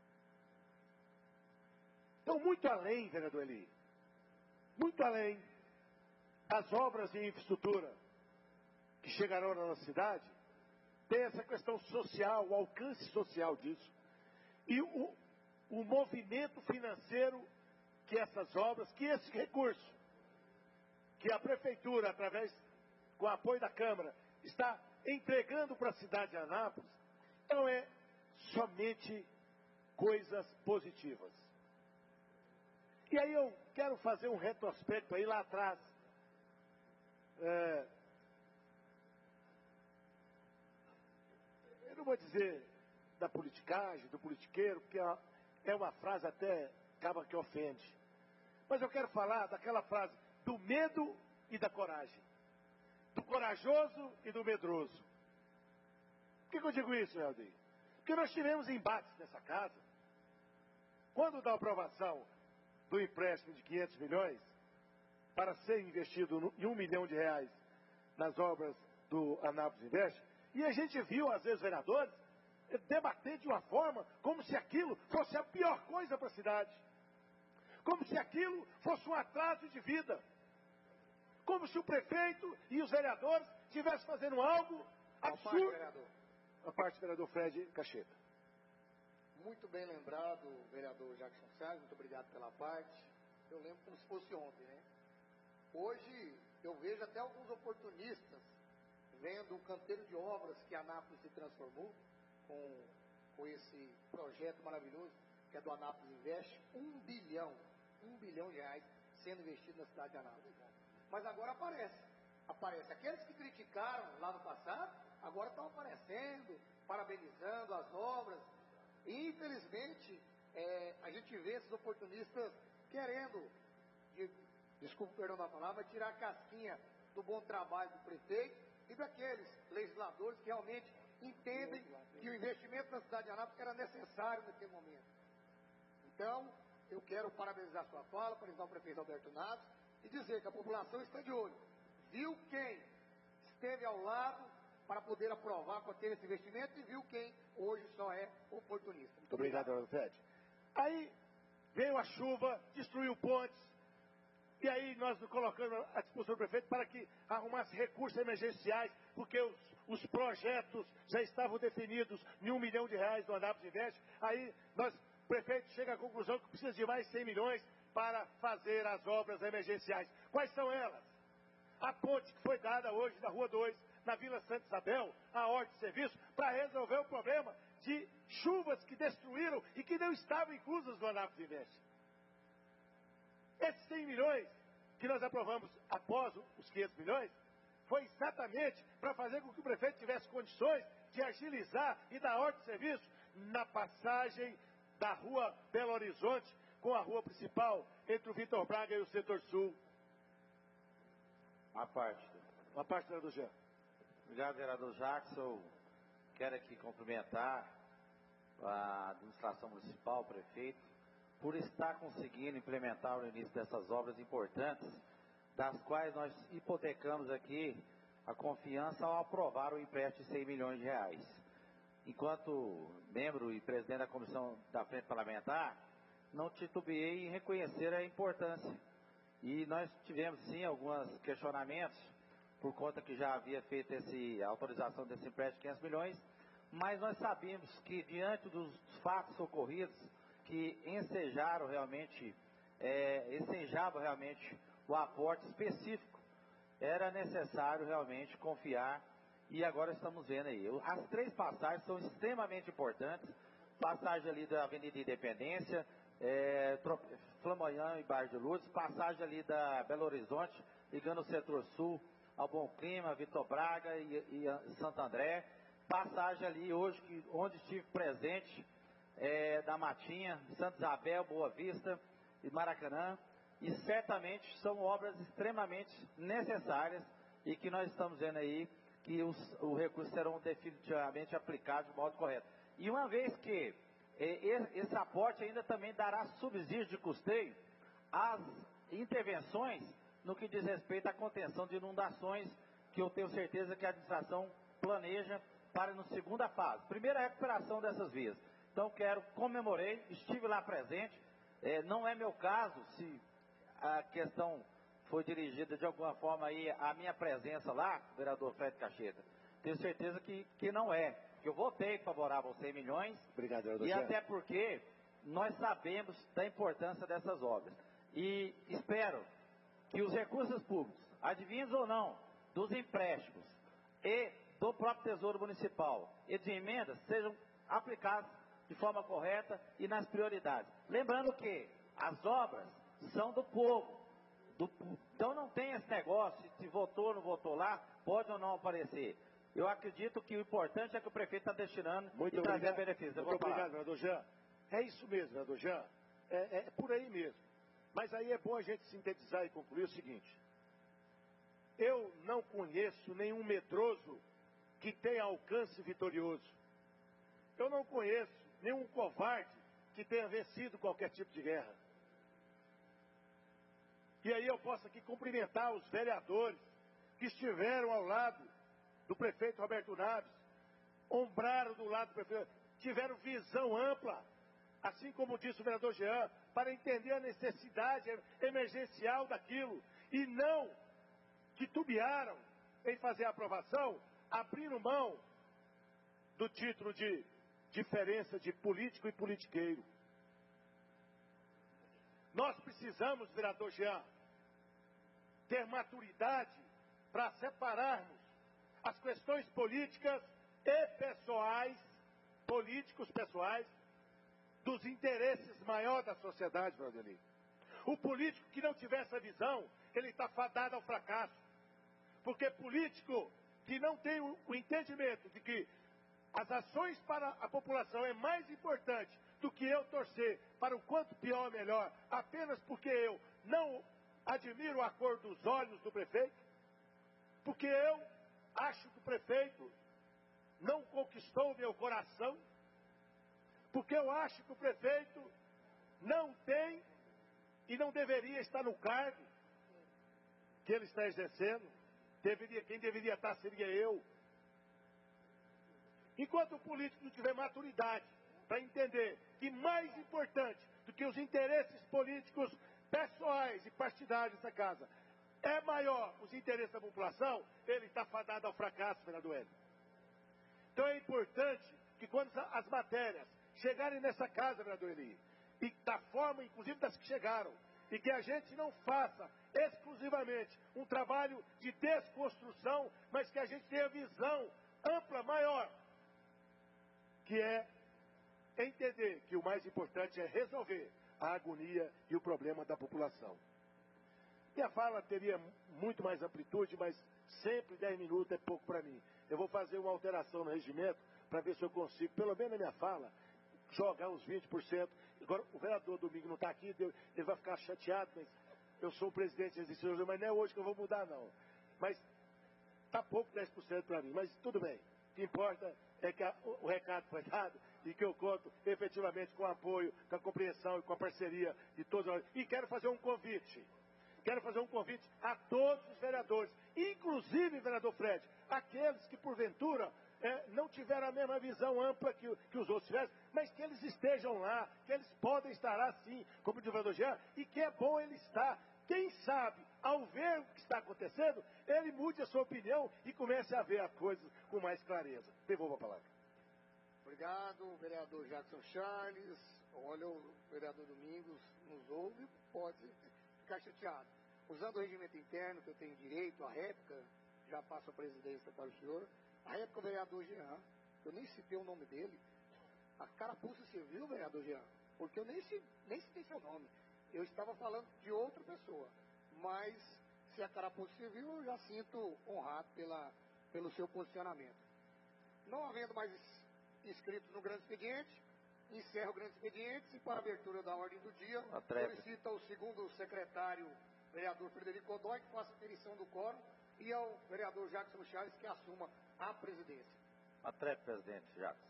Então, muito além, vereador Eli, muito além das obras de infraestrutura que chegarão na nossa cidade, tem essa questão social, o alcance social disso, e o movimento financeiro que essas obras, que esse recurso, que a prefeitura, através, com o apoio da Câmara, está entregando para a cidade de Anápolis, não é somente coisas positivas. E aí eu quero fazer um retrospecto aí lá atrás. eu não vou dizer da politicagem, do politiqueiro, porque é uma frase até acaba que ofende. Mas eu quero falar daquela frase do medo e da coragem. Do corajoso e do medroso. Por que eu digo isso, Helder? Porque nós tivemos embates nessa casa. Quando da aprovação do empréstimo de 500 milhões para ser investido em R$1 milhão nas obras do Anápolis Invest, e a gente viu, às vezes, vereadores debater de uma forma como se aquilo fosse a pior coisa para a cidade. Como se aquilo fosse um atraso de vida. Como se o prefeito e os vereadores estivessem fazendo algo absurdo. A parte do vereador Fred Cacheta. Muito bem lembrado, vereador Jackson Chaves, muito obrigado pela parte. Eu lembro como se fosse ontem, né? Hoje eu vejo até alguns oportunistas vendo o canteiro de obras que a Anápolis se transformou com esse projeto maravilhoso que é do Anápolis Invest, R$1 bilhão de reais sendo investido na cidade de Anápolis. Mas agora aparece. Aqueles que criticaram lá no passado, agora estão aparecendo, parabenizando as obras. E, infelizmente, a gente vê esses oportunistas querendo, desculpa o perdão da palavra, tirar a casquinha do bom trabalho do prefeito e daqueles legisladores que realmente entendem que o investimento na cidade de Anápolis era necessário naquele momento. Então, eu quero parabenizar a sua fala, parabenizar o prefeito Alberto Naves e dizer que a população está de olho. Viu quem esteve ao lado para poder aprovar, para ter esse investimento, e viu quem hoje só é oportunista. Muito obrigado, vereador Fred. Aí veio a chuva, destruiu pontes, e aí nós nos colocamos à disposição do prefeito para que arrumasse recursos emergenciais, porque os projetos já estavam definidos em R$1 milhão do Anápolis Invest. Aí o prefeito chega à conclusão que precisa de mais 100 milhões para fazer as obras emergenciais. Quais são elas? A ponte que foi dada hoje na Rua 2, na Vila Santa Isabel, a ordem de serviço, para resolver o problema de chuvas que destruíram e que não estavam inclusas no Anápolis Invest. Esses 100 milhões que nós aprovamos após os 500 milhões, foi exatamente para fazer com que o prefeito tivesse condições de agilizar e dar ordem de serviço na passagem da Rua Belo Horizonte com a rua principal entre o Vitor Braga e o setor sul. Uma parte, vereador Jean. Obrigado, vereador Jackson. Quero aqui cumprimentar a administração municipal, o prefeito, por estar conseguindo implementar o início dessas obras importantes, das quais nós hipotecamos aqui a confiança ao aprovar o empréstimo de 100 milhões de reais. Enquanto membro e presidente da comissão da frente parlamentar, não titubeei em reconhecer a importância. E nós tivemos, sim, alguns questionamentos, por conta que já havia feito a autorização desse empréstimo de 500 milhões, mas nós sabíamos que, diante dos fatos ocorridos, que ensejavam realmente o aporte específico, era necessário realmente confiar, e agora estamos vendo aí. As 3 passagens são extremamente importantes, passagem ali da Avenida Independência, Flamboyant e Bairro de Lourdes, passagem ali da Belo Horizonte, ligando o setor sul ao Bom Clima, Vitor Braga e Santo André, passagem ali hoje, onde estive presente, da Matinha, Santa Isabel, Boa Vista e Maracanã, e certamente são obras extremamente necessárias e que nós estamos vendo aí que os recursos serão definitivamente aplicados de modo correto. E uma vez que esse aporte ainda também dará subsídio de custeio às intervenções no que diz respeito à contenção de inundações, que eu tenho certeza que a administração planeja para na segunda fase. Primeira recuperação dessas vias. Então comemorei, estive lá presente, não é meu caso se a questão foi dirigida de alguma forma aí a minha presença lá, vereador Fred Cacheta. Tenho certeza que não é, que eu votei favorável aos 100 milhões. Obrigado, vereador. E até porque nós sabemos da importância dessas obras. E espero que os recursos públicos, advindos ou não, dos empréstimos e do próprio Tesouro Municipal e de emendas, sejam aplicados de forma correta e nas prioridades. Lembrando que as obras são do povo, Então não tem esse negócio, se votou ou não votou lá, pode ou não aparecer. Eu acredito que o importante é que o prefeito está destinando e trazer benefícios. Muito obrigado, vereador Jean. É isso mesmo, vereador Jean. É por aí mesmo. Mas aí é bom a gente sintetizar e concluir o seguinte. Eu não conheço nenhum medroso que tenha alcance vitorioso. Eu não conheço nenhum covarde que tenha vencido qualquer tipo de guerra. E aí eu posso aqui cumprimentar os vereadores que estiveram ao lado do prefeito Roberto Naves, ombraram do lado do prefeito, tiveram visão ampla, assim como disse o vereador Jean, para entender a necessidade emergencial daquilo, e não titubearam em fazer a aprovação, abriram mão do título de diferença de político e politiqueiro. Nós precisamos, vereador Jean, ter maturidade para separarmos as questões políticas e pessoais, políticos pessoais, dos interesses maiores da sociedade, Valdeli. O político que não tiver essa visão, ele está fadado ao fracasso. Porque político que não tem o entendimento de que as ações para a população é mais importante do que eu torcer para o quanto pior ou melhor, apenas porque eu não admiro a cor dos olhos do prefeito, porque eu acho que o prefeito não conquistou o meu coração, porque eu acho que o prefeito não tem e não deveria estar no cargo que ele está exercendo. Quem deveria estar seria eu. Enquanto o político não tiver maturidade para entender que mais importante do que os interesses políticos pessoais e partidários da casa é maior os interesses da população, ele está fadado ao fracasso, vereador Hélio. Então é importante que quando as matérias chegarem nessa casa, vereador Eli, e da forma, inclusive das que chegaram, e que a gente não faça exclusivamente um trabalho de desconstrução, mas que a gente tenha visão ampla, maior, que é entender que o mais importante é resolver a agonia e o problema da população. Minha fala teria muito mais amplitude, mas sempre 10 minutos é pouco para mim. Eu vou fazer uma alteração no regimento para ver se eu consigo, pelo menos na minha fala, jogar uns 20%. Agora, o vereador Domingo não está aqui, ele vai ficar chateado, mas eu sou o presidente executivo, mas não é hoje que eu vou mudar, não. Mas está pouco 10% para mim, mas tudo bem. O que importa é que o recado foi dado e que eu conto efetivamente com o apoio, com a compreensão e com a parceria de todos. E quero fazer um convite. Quero fazer um convite a todos os vereadores, inclusive, vereador Fred, aqueles que porventura não tiveram a mesma visão ampla que os outros tiveram, mas que eles estejam lá, que eles podem estar lá sim, como diz o vereador Jean, e que é bom ele estar. Quem sabe, ao ver o que está acontecendo, ele mude a sua opinião e comece a ver as coisas com mais clareza. Devolvo a palavra. Obrigado, vereador Jackson Charles. Olha, o vereador Domingos nos ouve, pode ficar chateado. Usando o regimento interno, que eu tenho direito, à réplica, já passo a presidência para o senhor. À réplica, o vereador Jean, eu nem citei o nome dele, a carapuça serviu, vereador Jean, porque eu nem citei seu nome. Eu estava falando de outra pessoa, mas se a carapuça serviu, eu já sinto honrado pelo seu posicionamento. Não havendo mais inscritos no grande expediente, encerro o grande expediente e para a abertura da ordem do dia, solicita ao segundo secretário, vereador Frederico Godoy, que faça a aferição do quórum, e ao vereador Jackson Charles, que assuma a presidência. Atrepe, presidente Jackson.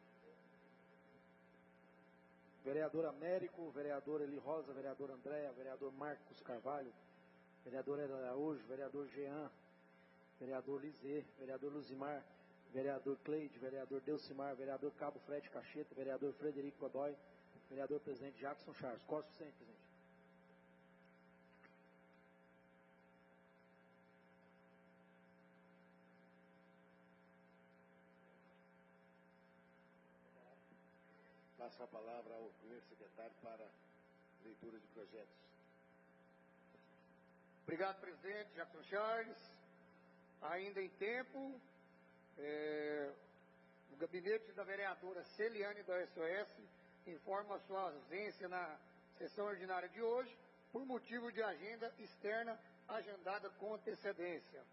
Vereador Américo, vereador Eli Rosa, vereador Andréa, vereador Marcos Carvalho, vereador Araújo, vereador Jean, vereador Lizê, vereador Luzimar, vereador Cleide, vereador Delcimar, vereador Cabo Fred Cacheta, vereador Frederico Godoy, vereador presidente Jackson Charles. Qual o suficiente, presidente? Passo a palavra ao primeiro secretário para leitura de projetos. Obrigado, presidente Jackson Charles. Ainda em tempo, o gabinete da vereadora Celiane da SOS informa a sua ausência na sessão ordinária de hoje por motivo de agenda externa agendada com antecedência.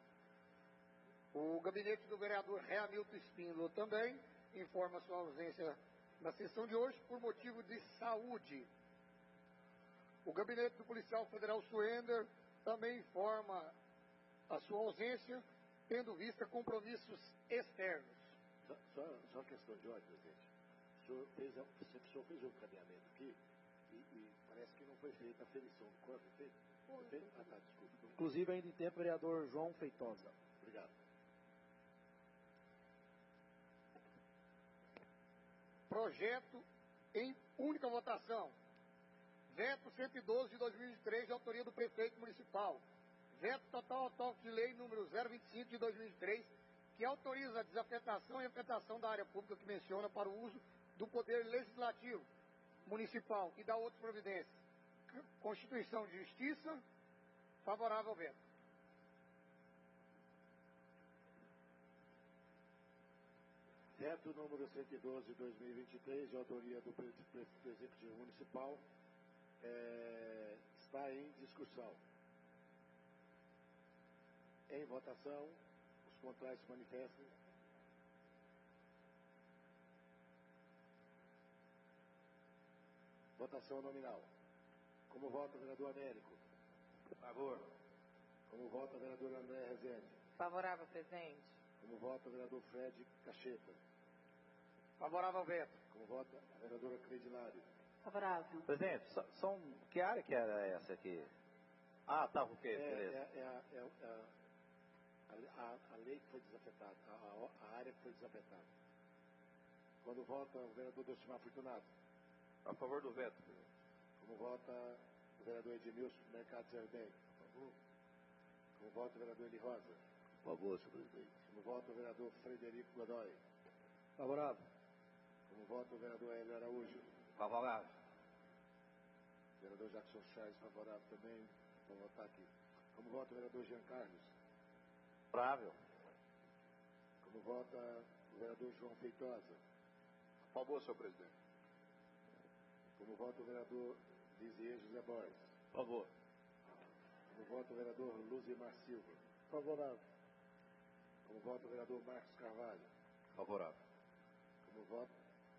O gabinete do vereador Hamilton Spínola também informa sua ausência na sessão de hoje por motivo de saúde. O gabinete do policial federal Suender também informa a sua ausência, tendo vista compromissos externos. Só questão de ordem, presidente. O senhor fez um encaminhamento aqui e parece que não foi feita a aferição do corpo, foi feito? Ah, tá, desculpa. Inclusive, ainda em tempo, vereador João Feitosa. Obrigado. Projeto em única votação. Veto 112 de 2003, de autoria do prefeito municipal. Veto total ao toque de lei número 025 de 2003, que autoriza a desafetação e afetação da área pública que menciona para o uso do poder legislativo municipal e da outras providências. Constituição de Justiça, favorável ao veto. Veto número 112 de 2023, de autoria do Executivo Municipal, está em discussão. Em votação, os contrários se manifestam. Votação nominal. Como vota o vereador Américo? Favor. Como vota o vereador André Rezende? Favorável, presidente. Como vota o vereador Fred Cacheta? Favorável ao veto. Como vota a vereadora Credilário? Favorável. Presidente, que área que era essa aqui? Ah, tá, ok, beleza. A lei que foi desafetada, a área que foi desafetada. Quando vota o vereador Docimar Fortunato? A favor do veto. Como vota o vereador Edmilson Mercado Serben? Por favor. Como vota o vereador Eli Rosa? Por favor, senhor presidente. Como vota o vereador Frederico Godoy? Favorável. Como vota o vereador Hélio Araújo? Favorável. O vereador Jackson Charles, favorável também. Vou votar aqui. Como vota o vereador Jean Carlos? Favorável. Como vota o vereador João Feitosa? A favor, senhor presidente. Como vota o vereador Lisier José Borges? Favor. Como vota o vereador Luzimar Silva? Favorável. Como vota o vereador Marcos Carvalho? Favorável. Como vota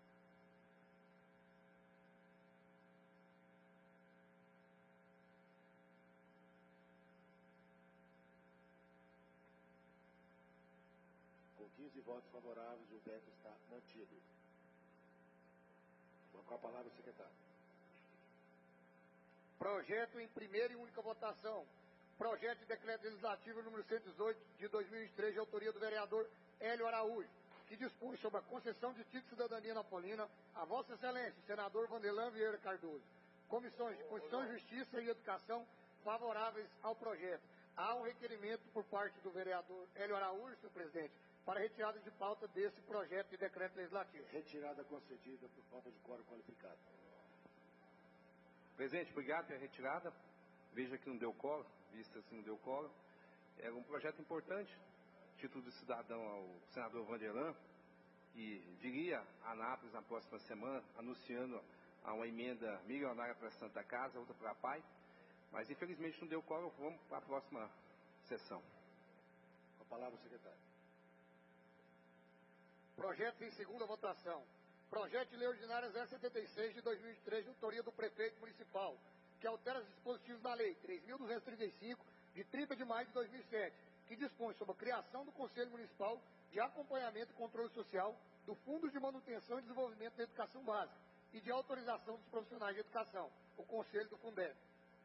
com 15 votos favoráveis, o veto está mantido. Com a palavra o secretário. Projeto em primeira e única votação. Projeto de decreto legislativo número 118 de 2003, de autoria do vereador Hélio Araújo, que dispõe sobre a concessão de título de cidadania napolina a Vossa Excelência, senador Vanderlan Vieira Cardoso. Comissões de Constituição, Justiça e Educação favoráveis ao projeto. Há um requerimento por parte do vereador Hélio Araújo, senhor presidente, para retirada de pauta desse projeto de decreto legislativo. Retirada concedida por falta de quórum qualificado. Presidente, obrigado pela retirada. Veja que não deu colo, vista assim não deu colo. É um projeto importante, título de cidadão ao senador Vanderlan, que viria a Anápolis na próxima semana, anunciando uma emenda milionária para a Santa Casa, outra para a PAI. Mas infelizmente não deu colo, vamos para a próxima sessão. Com a palavra o secretário. Projeto em segunda votação. Projeto de Lei Ordinária 076 de 2003, de autoria do prefeito municipal, que altera os dispositivos da Lei 3.235, de 30 de maio de 2007, que dispõe sobre a criação do Conselho Municipal de Acompanhamento e Controle Social do Fundo de Manutenção e Desenvolvimento da Educação Básica e de autorização dos profissionais de educação, o Conselho do Fundeb.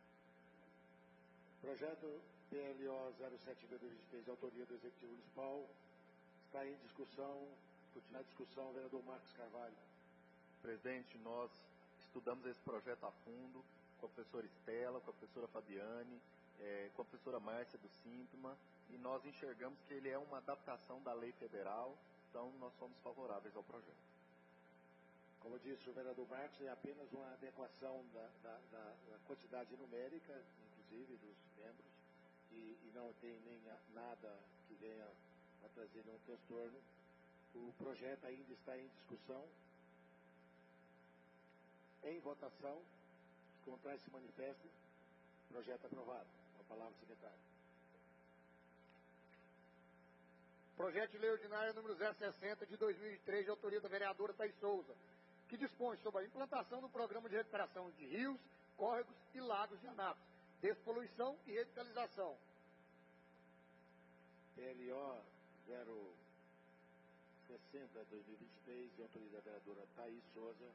Projeto PLO 07-2023, de autoria do Executivo Municipal, está em discussão. Na discussão, o vereador Marcos Carvalho. Presidente, nós estudamos esse projeto a fundo com a professora Estela, com a professora Fabiane, com a professora Márcia do Síntoma, e nós enxergamos que ele é uma adaptação da lei federal, então nós somos favoráveis ao projeto. Como disse o vereador Marcos, é apenas uma adequação da quantidade numérica, inclusive, dos membros, e não tem nem nada que venha a trazer nenhum transtorno. O projeto ainda está em discussão. Em votação, os contrários se manifestem. Projeto aprovado. Com a palavra, secretário. Projeto de Lei Ordinária número 060 de 2003, de autoria da vereadora Thaís Souza, que dispõe sobre a implantação do programa de recuperação de rios, córregos e lagos de Anápolis, despoluição e revitalização. PLO 060 de 2023, de autoria da vereadora Thaís Souza,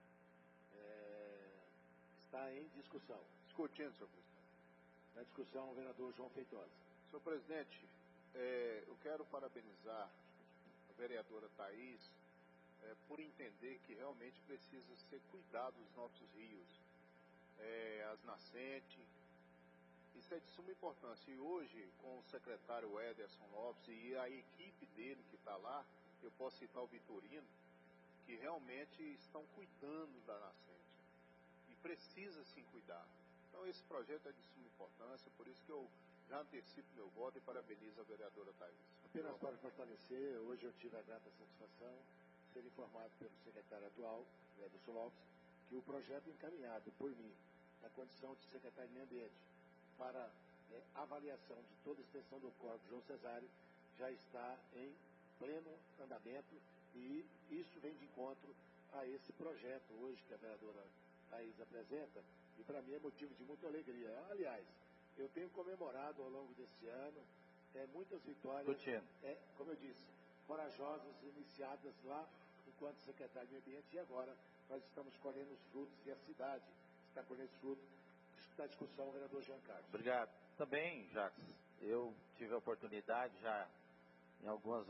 está em discussão. Discutindo, senhor presidente. Na discussão, o vereador João Feitosa. Senhor presidente, eu quero parabenizar a vereadora Thaís por entender que realmente precisa ser cuidado dos nossos rios, as nascentes. Isso é de suma importância. E hoje, com o secretário Ederson Lopes e a equipe dele que está lá, eu posso citar o Vitorino, que realmente estão cuidando da nascente. E precisa sim cuidar. Então esse projeto é de suma importância, por isso que eu já antecipo meu voto e parabenizo a vereadora Thaís. Apenas para fortalecer, hoje eu tive a grata satisfação de ser informado pelo secretário atual, Ederson Lopes, que o projeto encaminhado por mim, na condição de secretário de Meio Ambiente, para avaliação de toda a extensão do Córrego João Cesário, já está em pleno andamento e isso vem de encontro a esse projeto hoje que a vereadora Thaís apresenta, e para mim é motivo de muita alegria. Aliás, eu tenho comemorado ao longo desse ano muitas vitórias, como eu disse, corajosas, iniciadas lá enquanto secretário de Meio Ambiente, e agora nós estamos colhendo os frutos e a cidade está colhendo os frutos da discussão, o vereador Jean Carlos. Obrigado. Também, Jacques, eu tive a oportunidade já em algumas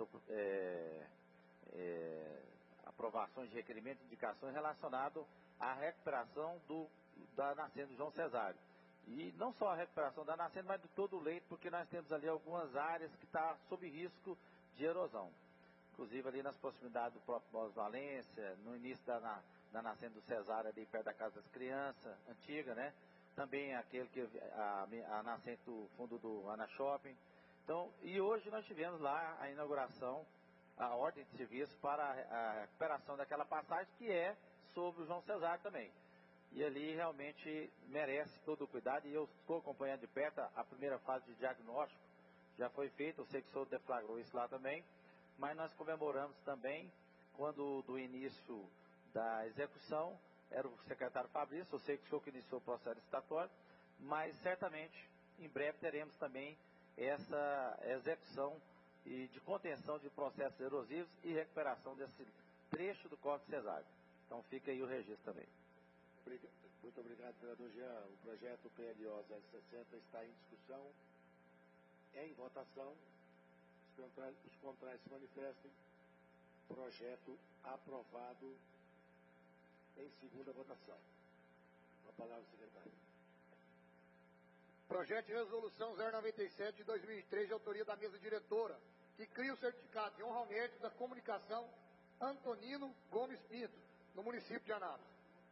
aprovações de requerimento de indicações relacionado à recuperação da nascente do João Cesário. E não só a recuperação da nascente, mas de todo o leito, porque nós temos ali algumas áreas que estão sob risco de erosão. Inclusive ali nas proximidades do próprio Bos Valência, no início da nascente do Cesário, ali perto da Casa das Crianças, antiga, né? Também aquele que a nascente do fundo do Ana Shopping. Então, e hoje nós tivemos lá a inauguração, a ordem de serviço para a recuperação daquela passagem, que é sobre o João Cesário também. E ali realmente merece todo o cuidado, e eu estou acompanhando de perto a primeira fase de diagnóstico, já foi feita, eu sei que o senhor deflagrou isso lá também, mas nós comemoramos também, quando do início da execução, era o secretário Fabrício, eu sei que o senhor que iniciou o processo licitatório, mas certamente, em breve teremos também essa execução e de contenção de processos erosivos e recuperação desse trecho do Córrego Cesário. Então fica aí o registro também. Muito obrigado, vereador Jean. O projeto PLO 060 está em discussão, em votação. Os contrários se manifestem. Projeto aprovado em segunda votação. Com a palavra, secretário. Projeto de resolução 097 de 2003, de autoria da mesa diretora, que cria o certificado de honra ao mérito da comunicação Antonino Gomes Pinto, no município de Anápolis.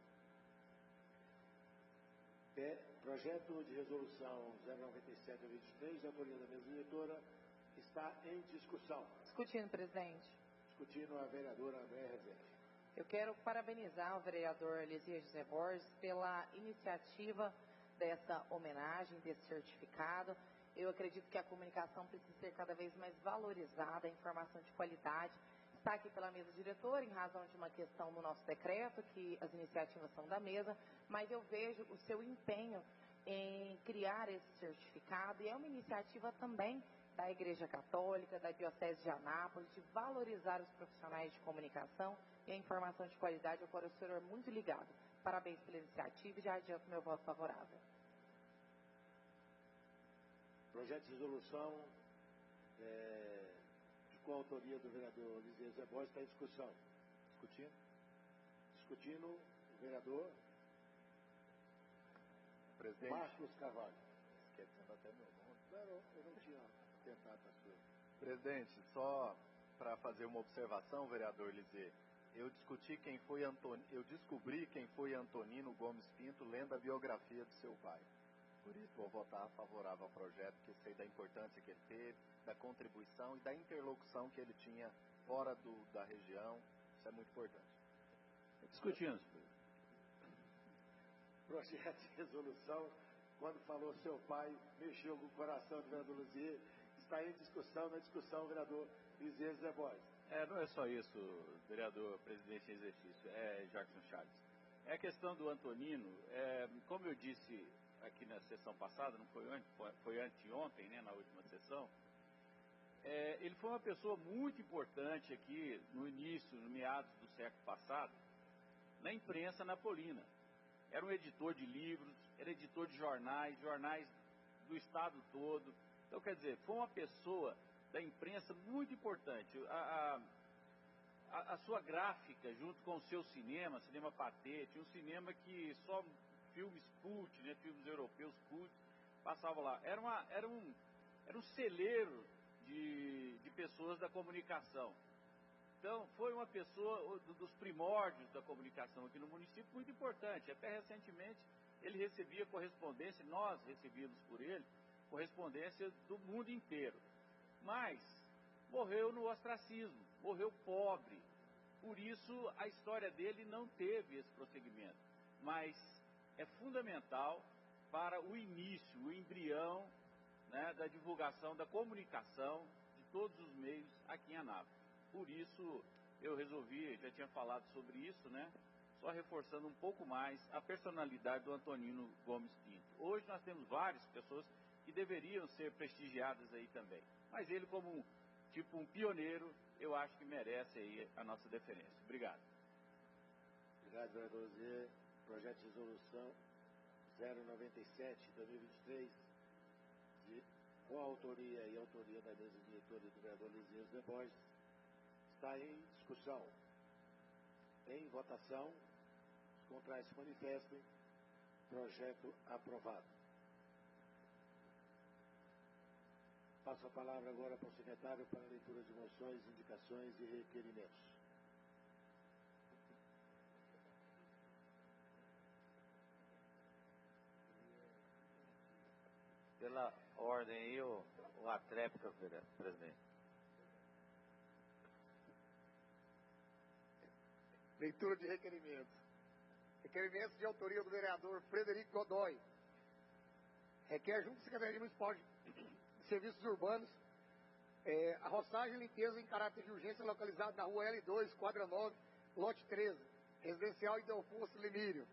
Projeto de resolução 097 de 2023, de autoria da mesa diretora, está em discussão. Discutindo, presidente. Discutindo a vereadora Andréa Rezende. Eu quero parabenizar o vereador Elisias José Borges pela iniciativa dessa homenagem, desse certificado. Eu acredito que a comunicação precisa ser cada vez mais valorizada, a informação de qualidade. Está aqui pela mesa diretora, em razão de uma questão no nosso decreto, que as iniciativas são da mesa, mas eu vejo o seu empenho em criar esse certificado, e é uma iniciativa também da Igreja Católica, da Diocese de Anápolis, de valorizar os profissionais de comunicação e a informação de qualidade, ao qual o senhor é muito ligado. Parabéns pela iniciativa e já adianto meu voto favorável. Projeto de resolução de coautoria do vereador Elisias José Borges está em discussão. Discutindo o vereador Presidente. Marcos Carvalho. Esquecendo até meu nome. Não, eu não tinha tentado as coisas. Presidente, só para fazer uma observação, vereador Elisias, eu descobri quem foi Antonino Gomes Pinto lendo a biografia do seu pai. Por isso vou votar favorável ao projeto, porque sei da importância que ele teve, da contribuição e da interlocução que ele tinha fora da região. Isso é muito importante. Discutimos. projeto de resolução, quando falou seu pai, mexeu com o coração do vereador Luzier, está em discussão, vereador Luzier Zé Borges. Não é só isso, vereador presidente em exercício, Jackson Charles. É a questão do Antonino, como eu disse aqui na sessão passada, não foi anteontem, né, na última sessão, ele foi uma pessoa muito importante aqui no início, no meados do século passado, na imprensa napolina. Era um editor de livros, era editor de jornais do estado todo. Então, quer dizer, foi uma pessoa da imprensa muito importante. A sua gráfica, junto com o seu cinema patente, um cinema que só filmes cult, né, filmes europeus cult, passavam lá. Era um celeiro de pessoas da comunicação. Então, foi uma pessoa dos primórdios da comunicação aqui no município, muito importante. Até recentemente, ele recebia correspondência, nós recebíamos por ele, correspondência do mundo inteiro. Mas, morreu no ostracismo, morreu pobre. Por isso, a história dele não teve esse prosseguimento. Mas é fundamental para o início, o embrião, né, da divulgação, da comunicação de todos os meios aqui em Anápolis. Por isso, eu resolvi, já tinha falado sobre isso, né? Só reforçando um pouco mais a personalidade do Antonino Gomes Pinto. Hoje nós temos várias pessoas que deveriam ser prestigiadas aí também. Mas ele, como um pioneiro, eu acho que merece aí a nossa deferência. Obrigado. Obrigado, vereador Zé. Projeto de resolução 097/2023, com a autoria e autoria da mesa diretora do vereador Luzier Zé Borges, está em discussão. Em votação, os contrários se manifestem. Projeto aprovado. Passo a palavra agora para o secretário para a leitura de moções, indicações e requerimentos. Pela ordem aí, o Atrépica, presidente. Leitura de requerimentos. Requerimentos de autoria do vereador Frederico Godoy. Requer junto à Secretaria Municipal de Serviços Urbanos a roçagem e limpeza em caráter de urgência localizada na rua L2, quadra 9, lote 13, residencial Idelfonso Limírio.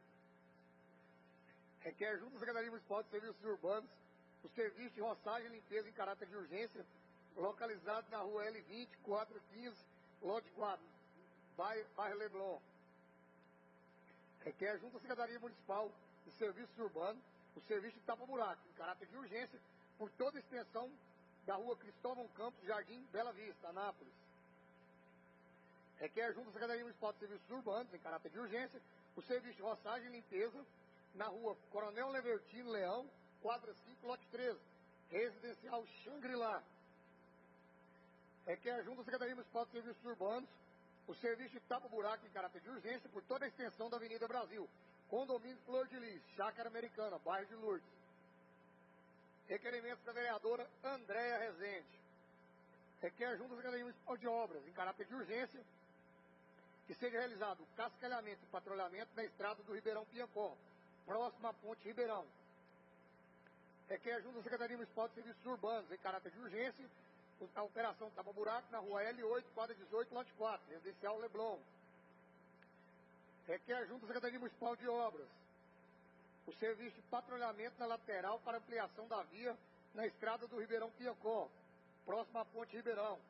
Requer junto à Secretaria Municipal de Serviços Urbanos o serviço de roçagem e limpeza em caráter de urgência localizado na rua L20, quadra 15, lote 4, bairro Leblon. Requer junto à Secretaria Municipal de Serviços Urbanos o serviço de tapa-buraco em caráter de urgência por toda a extensão da rua Cristóvão Campos, Jardim Bela Vista, Anápolis. Requer junto à Secretaria Municipal de Serviços Urbanos, em caráter de urgência, o serviço de roçagem e limpeza na rua Coronel Levertino Leão, quadra 5, lote 13, residencial Xangri-Lá. Requer junto à Secretaria Municipal de Serviços Urbanos o serviço de tapa-buraco em caráter de urgência por toda a extensão da Avenida Brasil, condomínio Flor de Lis, Chácara Americana, bairro de Lourdes. Requerimentos da vereadora Andréia Rezende. Requer junto à Secretaria Municipal de Obras, em caráter de urgência, que seja realizado o cascalhamento e patrulhamento na estrada do Ribeirão Piancó, próximo à Ponte Ribeirão. Requer junto à Secretaria Municipal de Serviços Urbanos, em caráter de urgência, a operação tapa-buraco na rua L8, quadra 18, lote 4, residencial Leblon. Requer junto à Secretaria Municipal de Obras o serviço de patrulhamento na lateral para ampliação da via na estrada do Ribeirão Piancó, próximo à Ponte Ribeirão.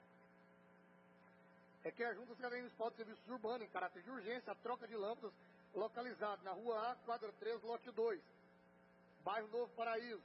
Requer junto à Secretaria Municipal de Serviços Urbanos, em caráter de urgência, a troca de lâmpadas localizada na rua A, quadra 3, lote 2, bairro Novo Paraíso.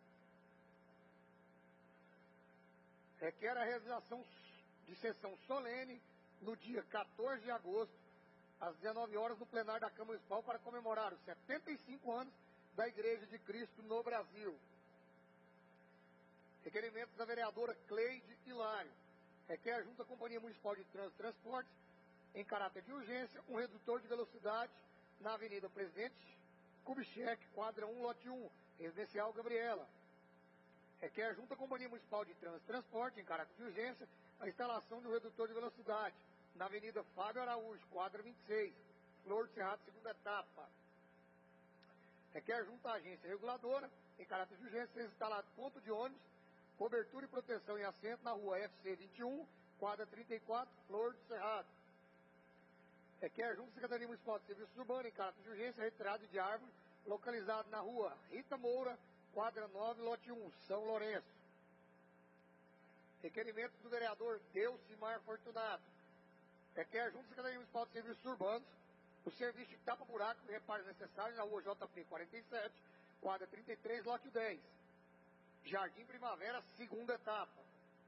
Requer a realização de sessão solene no dia 14 de agosto, às 19 horas, no plenário da Câmara Municipal, para comemorar os 75 anos da Igreja de Cristo no Brasil. Requerimentos da vereadora Cleide Hilário. Requer junto à Companhia Municipal de Trânsito e Transportes, em caráter de urgência, um redutor de velocidade na Avenida Presidente Kubitschek, quadra 1, lote 1, residencial Gabriela. Requer junto à Companhia Municipal de Trânsito e Transporte, em caráter de urgência, a instalação de um redutor de velocidade na Avenida Fábio Araújo, quadra 26, Flor do Cerrado, segunda etapa. Requer junto à agência reguladora, em caráter de urgência, ser instalado ponto de ônibus, cobertura e proteção em assento na rua FC 21, quadra 34, Flor do Cerrado. Requer junto à Secretaria Municipal de Serviços Urbanos, em caráter de urgência, retirada de árvore, localizado na rua Rita Moura, quadra 9, lote 1, São Lourenço. Requerimento do vereador Delcimar Fortunato. Requer junto à Secretaria Municipal de Serviços Urbanos o serviço de tapa-buraco e reparos necessários na rua JP 47, quadra 33, lote 10. Jardim Primavera, segunda etapa.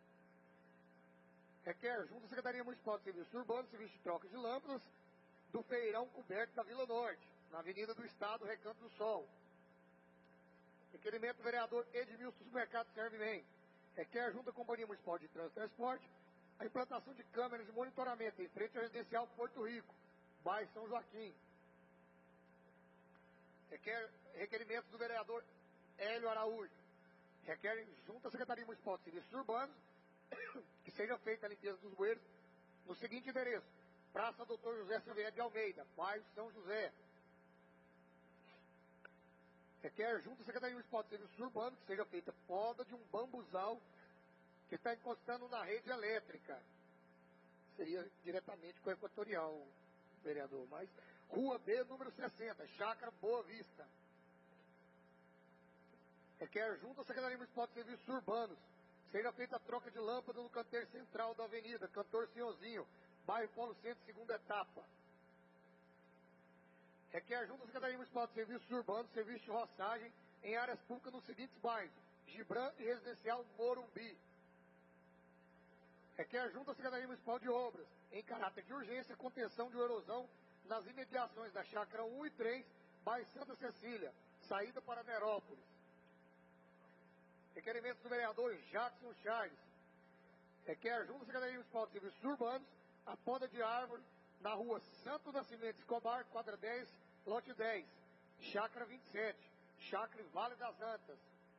Requer junto à Secretaria Municipal de Serviços Urbanos serviço de troca de lâmpadas do feirão coberto da Vila Norte, na Avenida do Estado, Recanto do Sol. Requerimento do vereador Edmilson Supermercado Serve Bem. Requer junto à Companhia Municipal de Trânsito e Transporte a implantação de câmeras de monitoramento em frente ao residencial Porto Rico, bairro São Joaquim. Requerimento do vereador Hélio Araújo. Requer junto à Secretaria Municipal de Serviços Urbanos que seja feita a limpeza dos bueiros no seguinte endereço: Praça Dr. José Xavier de Almeida, bairro São José. Requer junto à Secretaria Municipal de Serviços Urbanos que seja feita poda de um bambuzal que está encostando na rede elétrica. Seria diretamente com a Equatorial, vereador, mas Rua B, número 60, Chácara Boa Vista. Requer junto à Secretaria Municipal de Serviços Urbanos seja feita a troca de lâmpada no canteiro central da avenida Cantor Senhorzinho, bairro Polo Centro, segunda etapa. Requer junto à Secretaria Municipal de Serviços Urbanos serviço de roçagem em áreas públicas nos seguintes bairros: Gibran e Residencial Morumbi. Requer junto à Secretaria Municipal de Obras, em caráter de urgência, contenção de erosão nas imediações da Chácara 1 e 3, bairro Santa Cecília, saída para Nerópolis. Requerimento do vereador Jackson Charles. Requer junto à Secretaria Municipal de Serviços Urbanos a poda de árvore na rua Santo Nascimento Escobar, quadra 10, lote 10, Chácara 27, Chácara Vale das Antas.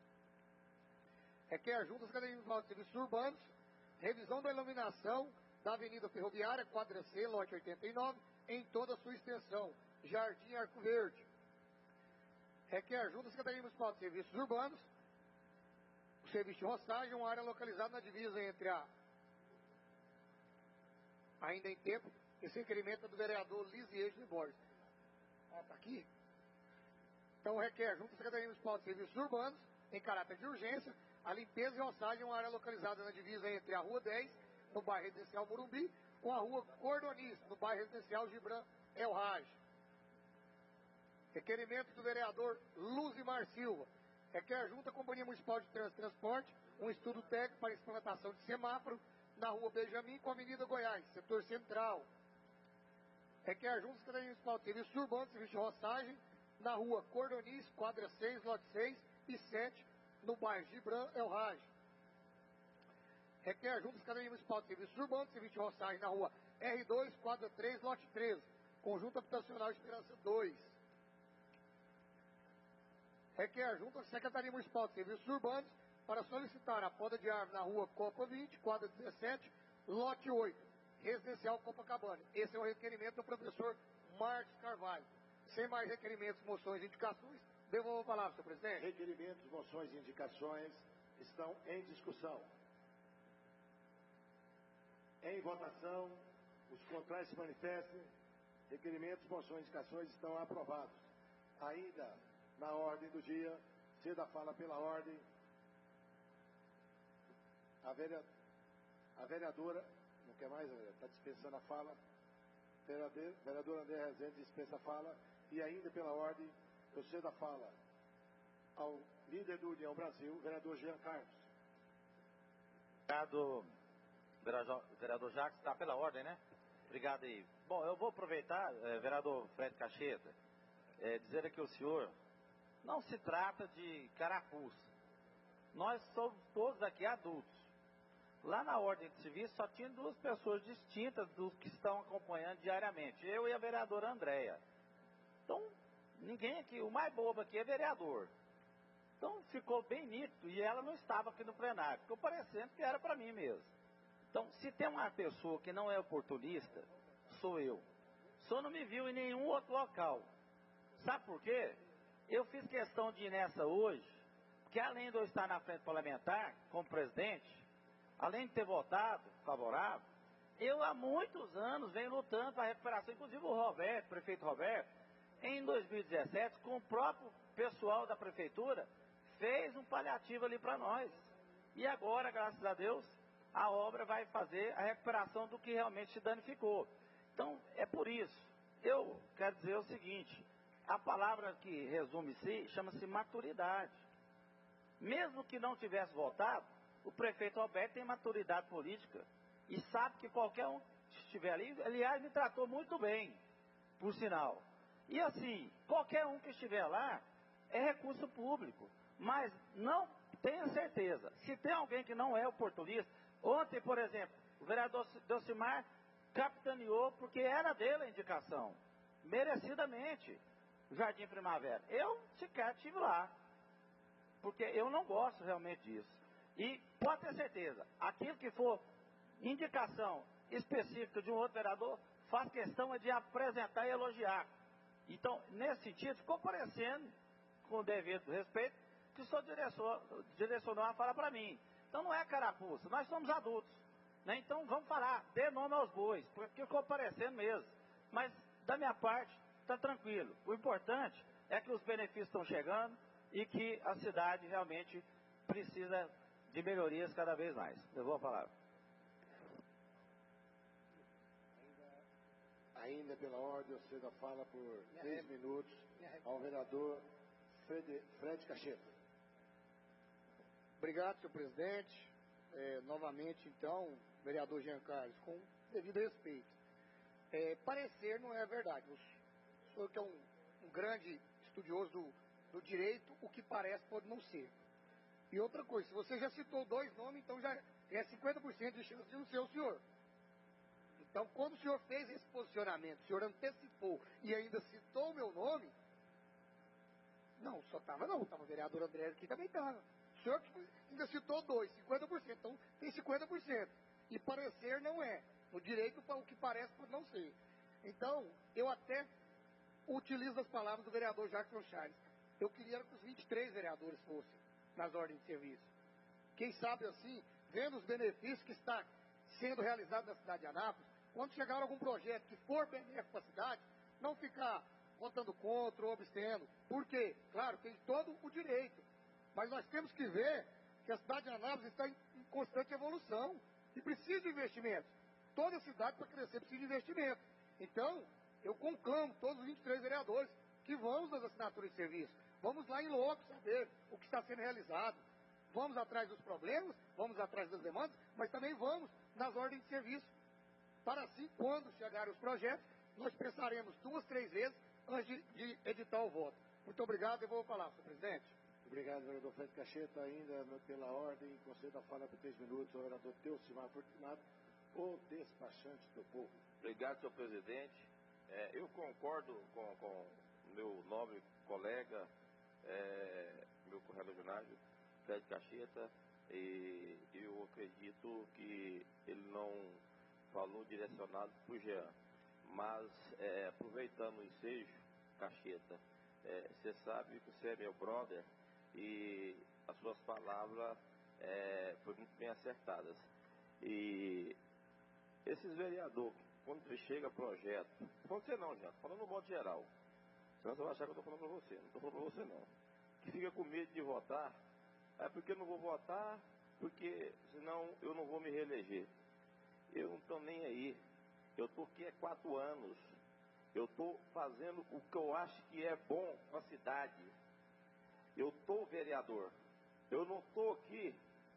Requer junto à Secretaria Municipal de Serviços Urbanos revisão da iluminação da Avenida Ferroviária, quadra C, lote 89, em toda a sua extensão, Jardim Arco Verde. Requer junto à Secretaria Municipal de Serviços Urbanos o serviço de roçagem, uma área localizada na divisa entre ainda em tempo, esse requerimento é do vereador Lisier de Borges. Está aqui. Então requer junto à Secretaria Municipal de Serviços Urbanos, em caráter de urgência, a limpeza e roçagem, uma área localizada na divisa entre a Rua 10, no bairro Residencial Morumbi, com a Rua Cordoniz, no bairro Residencial Gibran El Raj. Requerimento do vereador Luzimar Silva. Requer junto à Companhia Municipal de Trânsito e Transporte um estudo técnico para implantação de semáforo na Rua Benjamin com a Avenida Goiás, setor central. Requer junto à Secretaria Municipal de Serviços Urbanos, serviço de roçagem na Rua Cordoniz, quadra 6, lote 6 e 7, no bairro Gibran El Raj. Requer junto à Secretaria Municipal de Serviços Urbanos, serviço de roçagem na Rua R2, quadra 3, lote 13, conjunto habitacional Esperança 2. Requer junto à Secretaria Municipal de Serviços Urbanos para solicitar a poda de árvore na Rua Copa 20, quadra 17, lote 8, Residencial Copacabana. Esse é o requerimento do professor Marcos Carvalho. Sem mais requerimentos, moções e indicações, devolvo a palavra, senhor presidente. Requerimentos, moções e indicações estão em discussão. Em votação, os contrários se manifestem. Requerimentos, moções e indicações estão aprovados. Ainda na ordem do dia, ceda a fala pela ordem a vereadora, não quer mais, está dispensando a fala, vereador André Rezende dispensa a fala, e ainda pela ordem, eu cedo a fala ao líder do União Brasil, vereador Jean Carlos. Obrigado, vereador Jacques, está pela ordem, né? Obrigado aí. Bom, eu vou aproveitar, vereador Fred Cacheta, dizer aqui ao senhor, não se trata de carapuça. Nós somos todos aqui adultos. Lá na ordem de serviço só tinha duas pessoas distintas dos que estão acompanhando diariamente, eu e a vereadora Andréia. Então, ninguém aqui, o mais bobo aqui é vereador. Então ficou bem nítido, e ela não estava aqui no plenário, ficou parecendo que era para mim mesmo. Então, se tem uma pessoa que não é oportunista, sou eu. O senhor não me viu em nenhum outro local. Sabe por quê? eu fiz questão de ir nessa hoje, porque além de eu estar na frente parlamentar, como presidente, além de ter votado favorável, eu há muitos anos venho lutando para a recuperação, inclusive o Roberto, prefeito Roberto, em 2017, com o próprio pessoal da prefeitura, fez um paliativo ali para nós. E agora, graças a Deus, a obra vai fazer a recuperação do que realmente se danificou. Então, é por isso. Eu quero dizer o seguinte, a palavra que resume-se chama-se maturidade. Mesmo que não tivesse votado, o prefeito Roberto tem maturidade política e sabe que qualquer um que estiver ali, aliás, me tratou muito bem, por sinal. E assim, qualquer um que estiver lá é recurso público, mas não tenha certeza. Se tem alguém que não é oportunista, ontem, por exemplo, o vereador Delcimar capitaneou porque era dele a indicação, merecidamente, o Jardim Primavera. Eu sequer estive lá, porque eu não gosto realmente disso. E pode ter certeza, aquilo que for indicação específica de um outro vereador, faz questão de apresentar e elogiar. Então, nesse sentido, ficou parecendo, com o devido respeito, que o senhor direcionou a fala para mim. Então não é carapuça, nós somos adultos, né? Então vamos falar, dê nome aos bois, porque ficou parecendo mesmo. Mas da minha parte, está tranquilo. O importante é que os benefícios estão chegando e que a cidade realmente precisa de melhorias cada vez mais. Eu vou falar. Ainda pela ordem, eu cedo a fala por 3 minutos ao vereador Fred Cacheta. Obrigado, senhor presidente. Novamente, então, vereador Jean Carlos, com devido respeito. Parecer não é verdade. O senhor que é um grande estudioso do direito, o que parece pode não ser. E outra coisa, se você já citou 2 nomes, então já é 50% de chance de não ser o senhor. Então, quando o senhor fez esse posicionamento, o senhor antecipou e ainda citou o meu nome, não, só estava não, estava o vereador André aqui também estava. O senhor ainda citou 2, 50%, então tem 50%. E parecer não é. No direito, o que parece pode não ser. Então, eu até utilizo as palavras do vereador Jackson Charles. Eu queria que os 23 vereadores fossem nas ordens de serviço. Quem sabe assim, vendo os benefícios que está sendo realizado na cidade de Anápolis, quando chegar algum projeto que for benéfico para a cidade, não ficar votando contra ou abstendo. Por quê? Claro, tem todo o direito. Mas nós temos que ver que a cidade de Anápolis está em constante evolução e precisa de investimento. Toda cidade para crescer precisa de investimento. Então, eu conclamo todos os 23 vereadores que vamos nas assinaturas de serviço. Vamos lá em loco saber o que está sendo realizado. Vamos atrás dos problemas, vamos atrás das demandas, mas também vamos nas ordens de serviço. Para assim, quando chegarem os projetos, nós pensaremos 2, 3 vezes antes de editar o voto. Muito obrigado, eu vou falar, senhor presidente. Obrigado, vereador Fred Cacheta. Ainda pela ordem, concedo a fala por 3 minutos ao vereador Delcimar Fortunato, o despachante do povo. Obrigado, senhor presidente. Eu concordo com o meu nobre colega, meu correligionário, Fred Cacheta, e eu acredito que ele não falou direcionado para o Jean. Mas, aproveitando o ensejo, Cacheta, você sabe que você é meu brother e as suas palavras foram muito bem acertadas. E esses vereadores, quando chega projeto, pode ser não, já, falando no modo geral, senão você vai achar que eu estou falando para você, não estou falando para você não, que fica com medo de votar, porque eu não vou votar, porque senão eu não vou me reeleger. Eu não estou nem aí, eu estou aqui há 4 anos, eu estou fazendo o que eu acho que é bom para a cidade, eu estou vereador, eu não estou aqui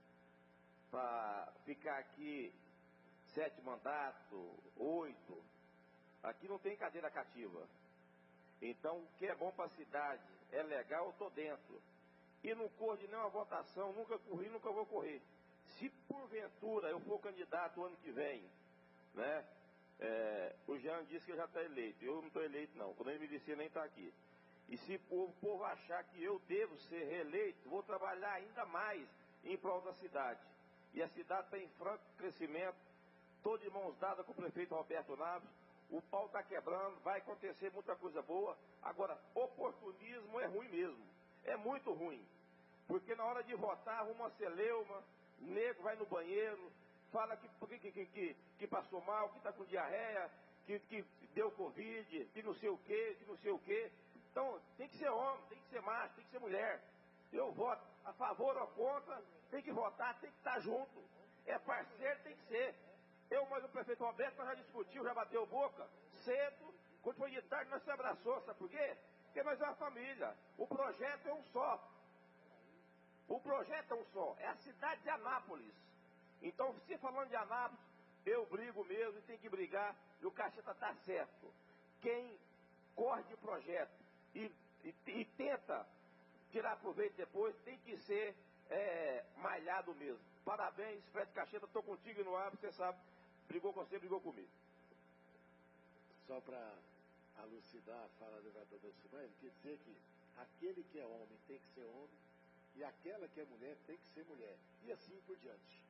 para ficar aqui 7 mandatos, 8, aqui não tem cadeira cativa. Então, o que é bom para a cidade, é legal, eu estou dentro. E não corro de nenhuma votação, nunca corri, nunca vou correr. Se porventura eu for candidato ano que vem, né? O Jean disse que já está eleito, eu não estou eleito não, quando ele me disse ele nem está aqui. E se o povo achar que eu devo ser reeleito, vou trabalhar ainda mais em prol da cidade. E a cidade está em franco crescimento. Estou de mãos dadas com o prefeito Roberto Naves, o pau está quebrando, vai acontecer muita coisa boa. Agora, oportunismo é ruim mesmo, é muito ruim. Porque na hora de votar, arruma uma celeuma, nego vai no banheiro, fala que passou mal, que está com diarreia, que deu Covid, que não sei o quê, que não sei o quê. Então, tem que ser homem, tem que ser macho, tem que ser mulher. Eu voto a favor ou contra, tem que votar, tem que estar junto. É parceiro, tem que ser. Eu, mas o prefeito Roberto, nós já discutimos, já bateu boca, cedo, quando foi de tarde, nós se abraçou, sabe por quê? Porque nós é uma família. O projeto é um só. O projeto é um só, é a cidade de Anápolis. Então, se falando de Anápolis, eu brigo mesmo e tem que brigar, e o Cacheta está certo. Quem corre de projeto e tenta tirar proveito depois, tem que ser malhado mesmo. Parabéns, Fred Cacheta, estou contigo no ar, você sabe, brigou com você, brigou comigo. Só para elucidar a fala do vereador Delcimar, ele quer dizer que aquele que é homem tem que ser homem, e aquela que é mulher tem que ser mulher. E assim por diante.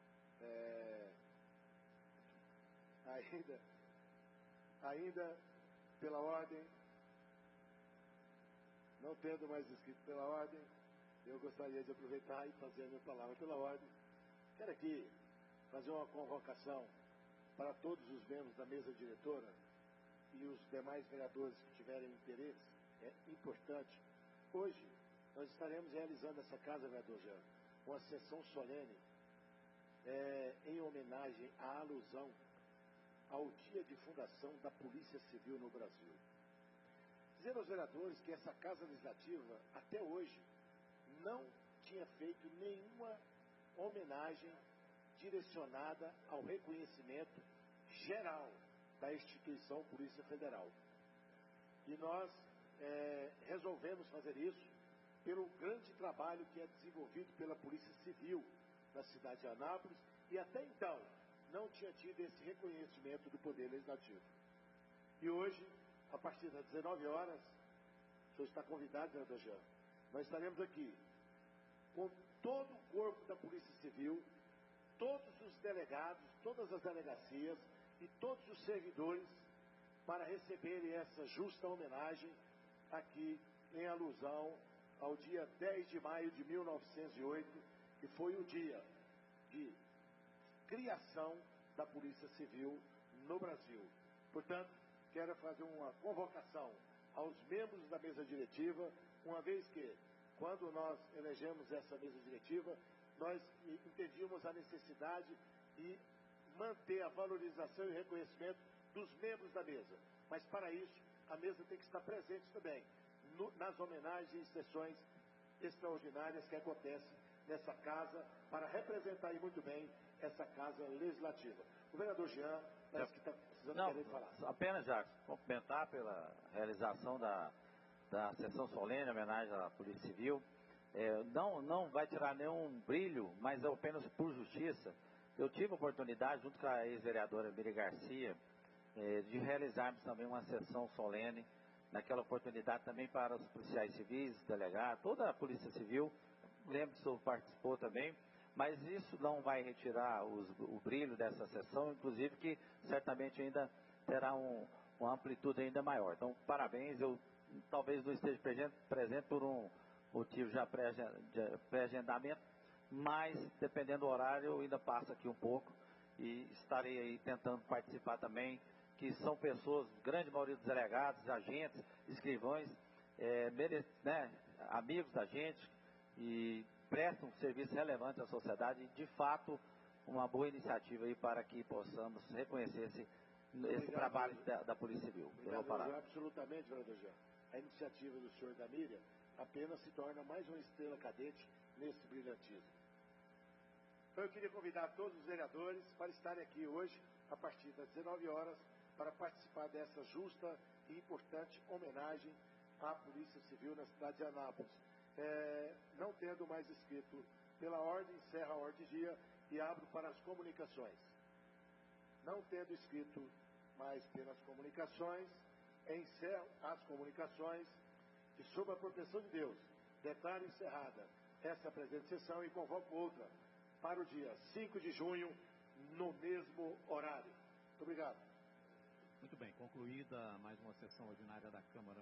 Ainda pela ordem, não tendo mais escrito pela ordem, eu gostaria de aproveitar e fazer a minha palavra pela ordem. Quero aqui fazer uma convocação para todos os membros da mesa diretora e os demais vereadores que tiverem interesse. É importante. Hoje, nós estaremos realizando essa casa, vereador Jean, uma sessão solene em homenagem à alusão ao dia de fundação da Polícia Civil no Brasil. Dizer aos vereadores que essa Casa Legislativa, até hoje, não tinha feito nenhuma homenagem direcionada ao reconhecimento geral da instituição Polícia Federal. E nós resolvemos fazer isso pelo grande trabalho que é desenvolvido pela Polícia Civil na cidade de Anápolis, e até então não tinha tido esse reconhecimento do Poder Legislativo. E hoje, a partir das 19 horas, o senhor está convidado, vereador Jean, nós estaremos aqui com todo o corpo da Polícia Civil, todos os delegados, todas as delegacias e todos os servidores para receberem essa justa homenagem aqui em alusão ao dia 10 de maio de 1908, que foi o dia de criação da Polícia Civil no Brasil. Portanto, quero fazer uma convocação aos membros da mesa diretiva, uma vez que, quando nós elegemos essa mesa diretiva, nós entendíamos a necessidade de manter a valorização e o reconhecimento dos membros da mesa. Mas, para isso, a mesa tem que estar presente também nas homenagens e sessões extraordinárias que acontecem nessa casa, para representar aí muito bem essa casa legislativa. O vereador Jean parece que está precisando querer falar. Apenas já cumprimentar pela realização da sessão solene em homenagem à Polícia Civil. Não vai tirar nenhum brilho, mas é apenas por justiça. Eu tive a oportunidade, junto com a ex-vereadora Miri Garcia, de realizarmos também uma sessão solene, naquela oportunidade também para os policiais civis, delegados, toda a Polícia Civil. Lembro que o senhor participou também, mas isso não vai retirar o brilho dessa sessão, inclusive que certamente ainda terá uma amplitude ainda maior. Então, parabéns. Eu talvez não esteja presente por um motivo já pré-agendamento, mas dependendo do horário eu ainda passo aqui um pouco e estarei aí tentando participar também, que são pessoas, grande maioria dos delegados, agentes, escrivães, amigos da gente, e prestam um serviço relevante à sociedade, e de fato uma boa iniciativa aí para que possamos reconhecer esse trabalho da Polícia Civil. Obrigado, absolutamente, vereador Jean. A iniciativa do senhor da Miriam apenas se torna mais uma estrela cadente nesse brilhantismo. Então eu queria convidar todos os vereadores para estarem aqui hoje, a partir das 19 horas, para participar dessa justa e importante homenagem à Polícia Civil na cidade de Anápolis. Não tendo mais escrito pela ordem, encerro a ordem de dia e abro para as comunicações. Não tendo escrito mais pelas comunicações, encerro as comunicações e, sob a proteção de Deus, declaro encerrada essa presente sessão e convoco outra para o dia 5 de junho, no mesmo horário. Muito obrigado. Muito bem, concluída mais uma sessão ordinária da Câmara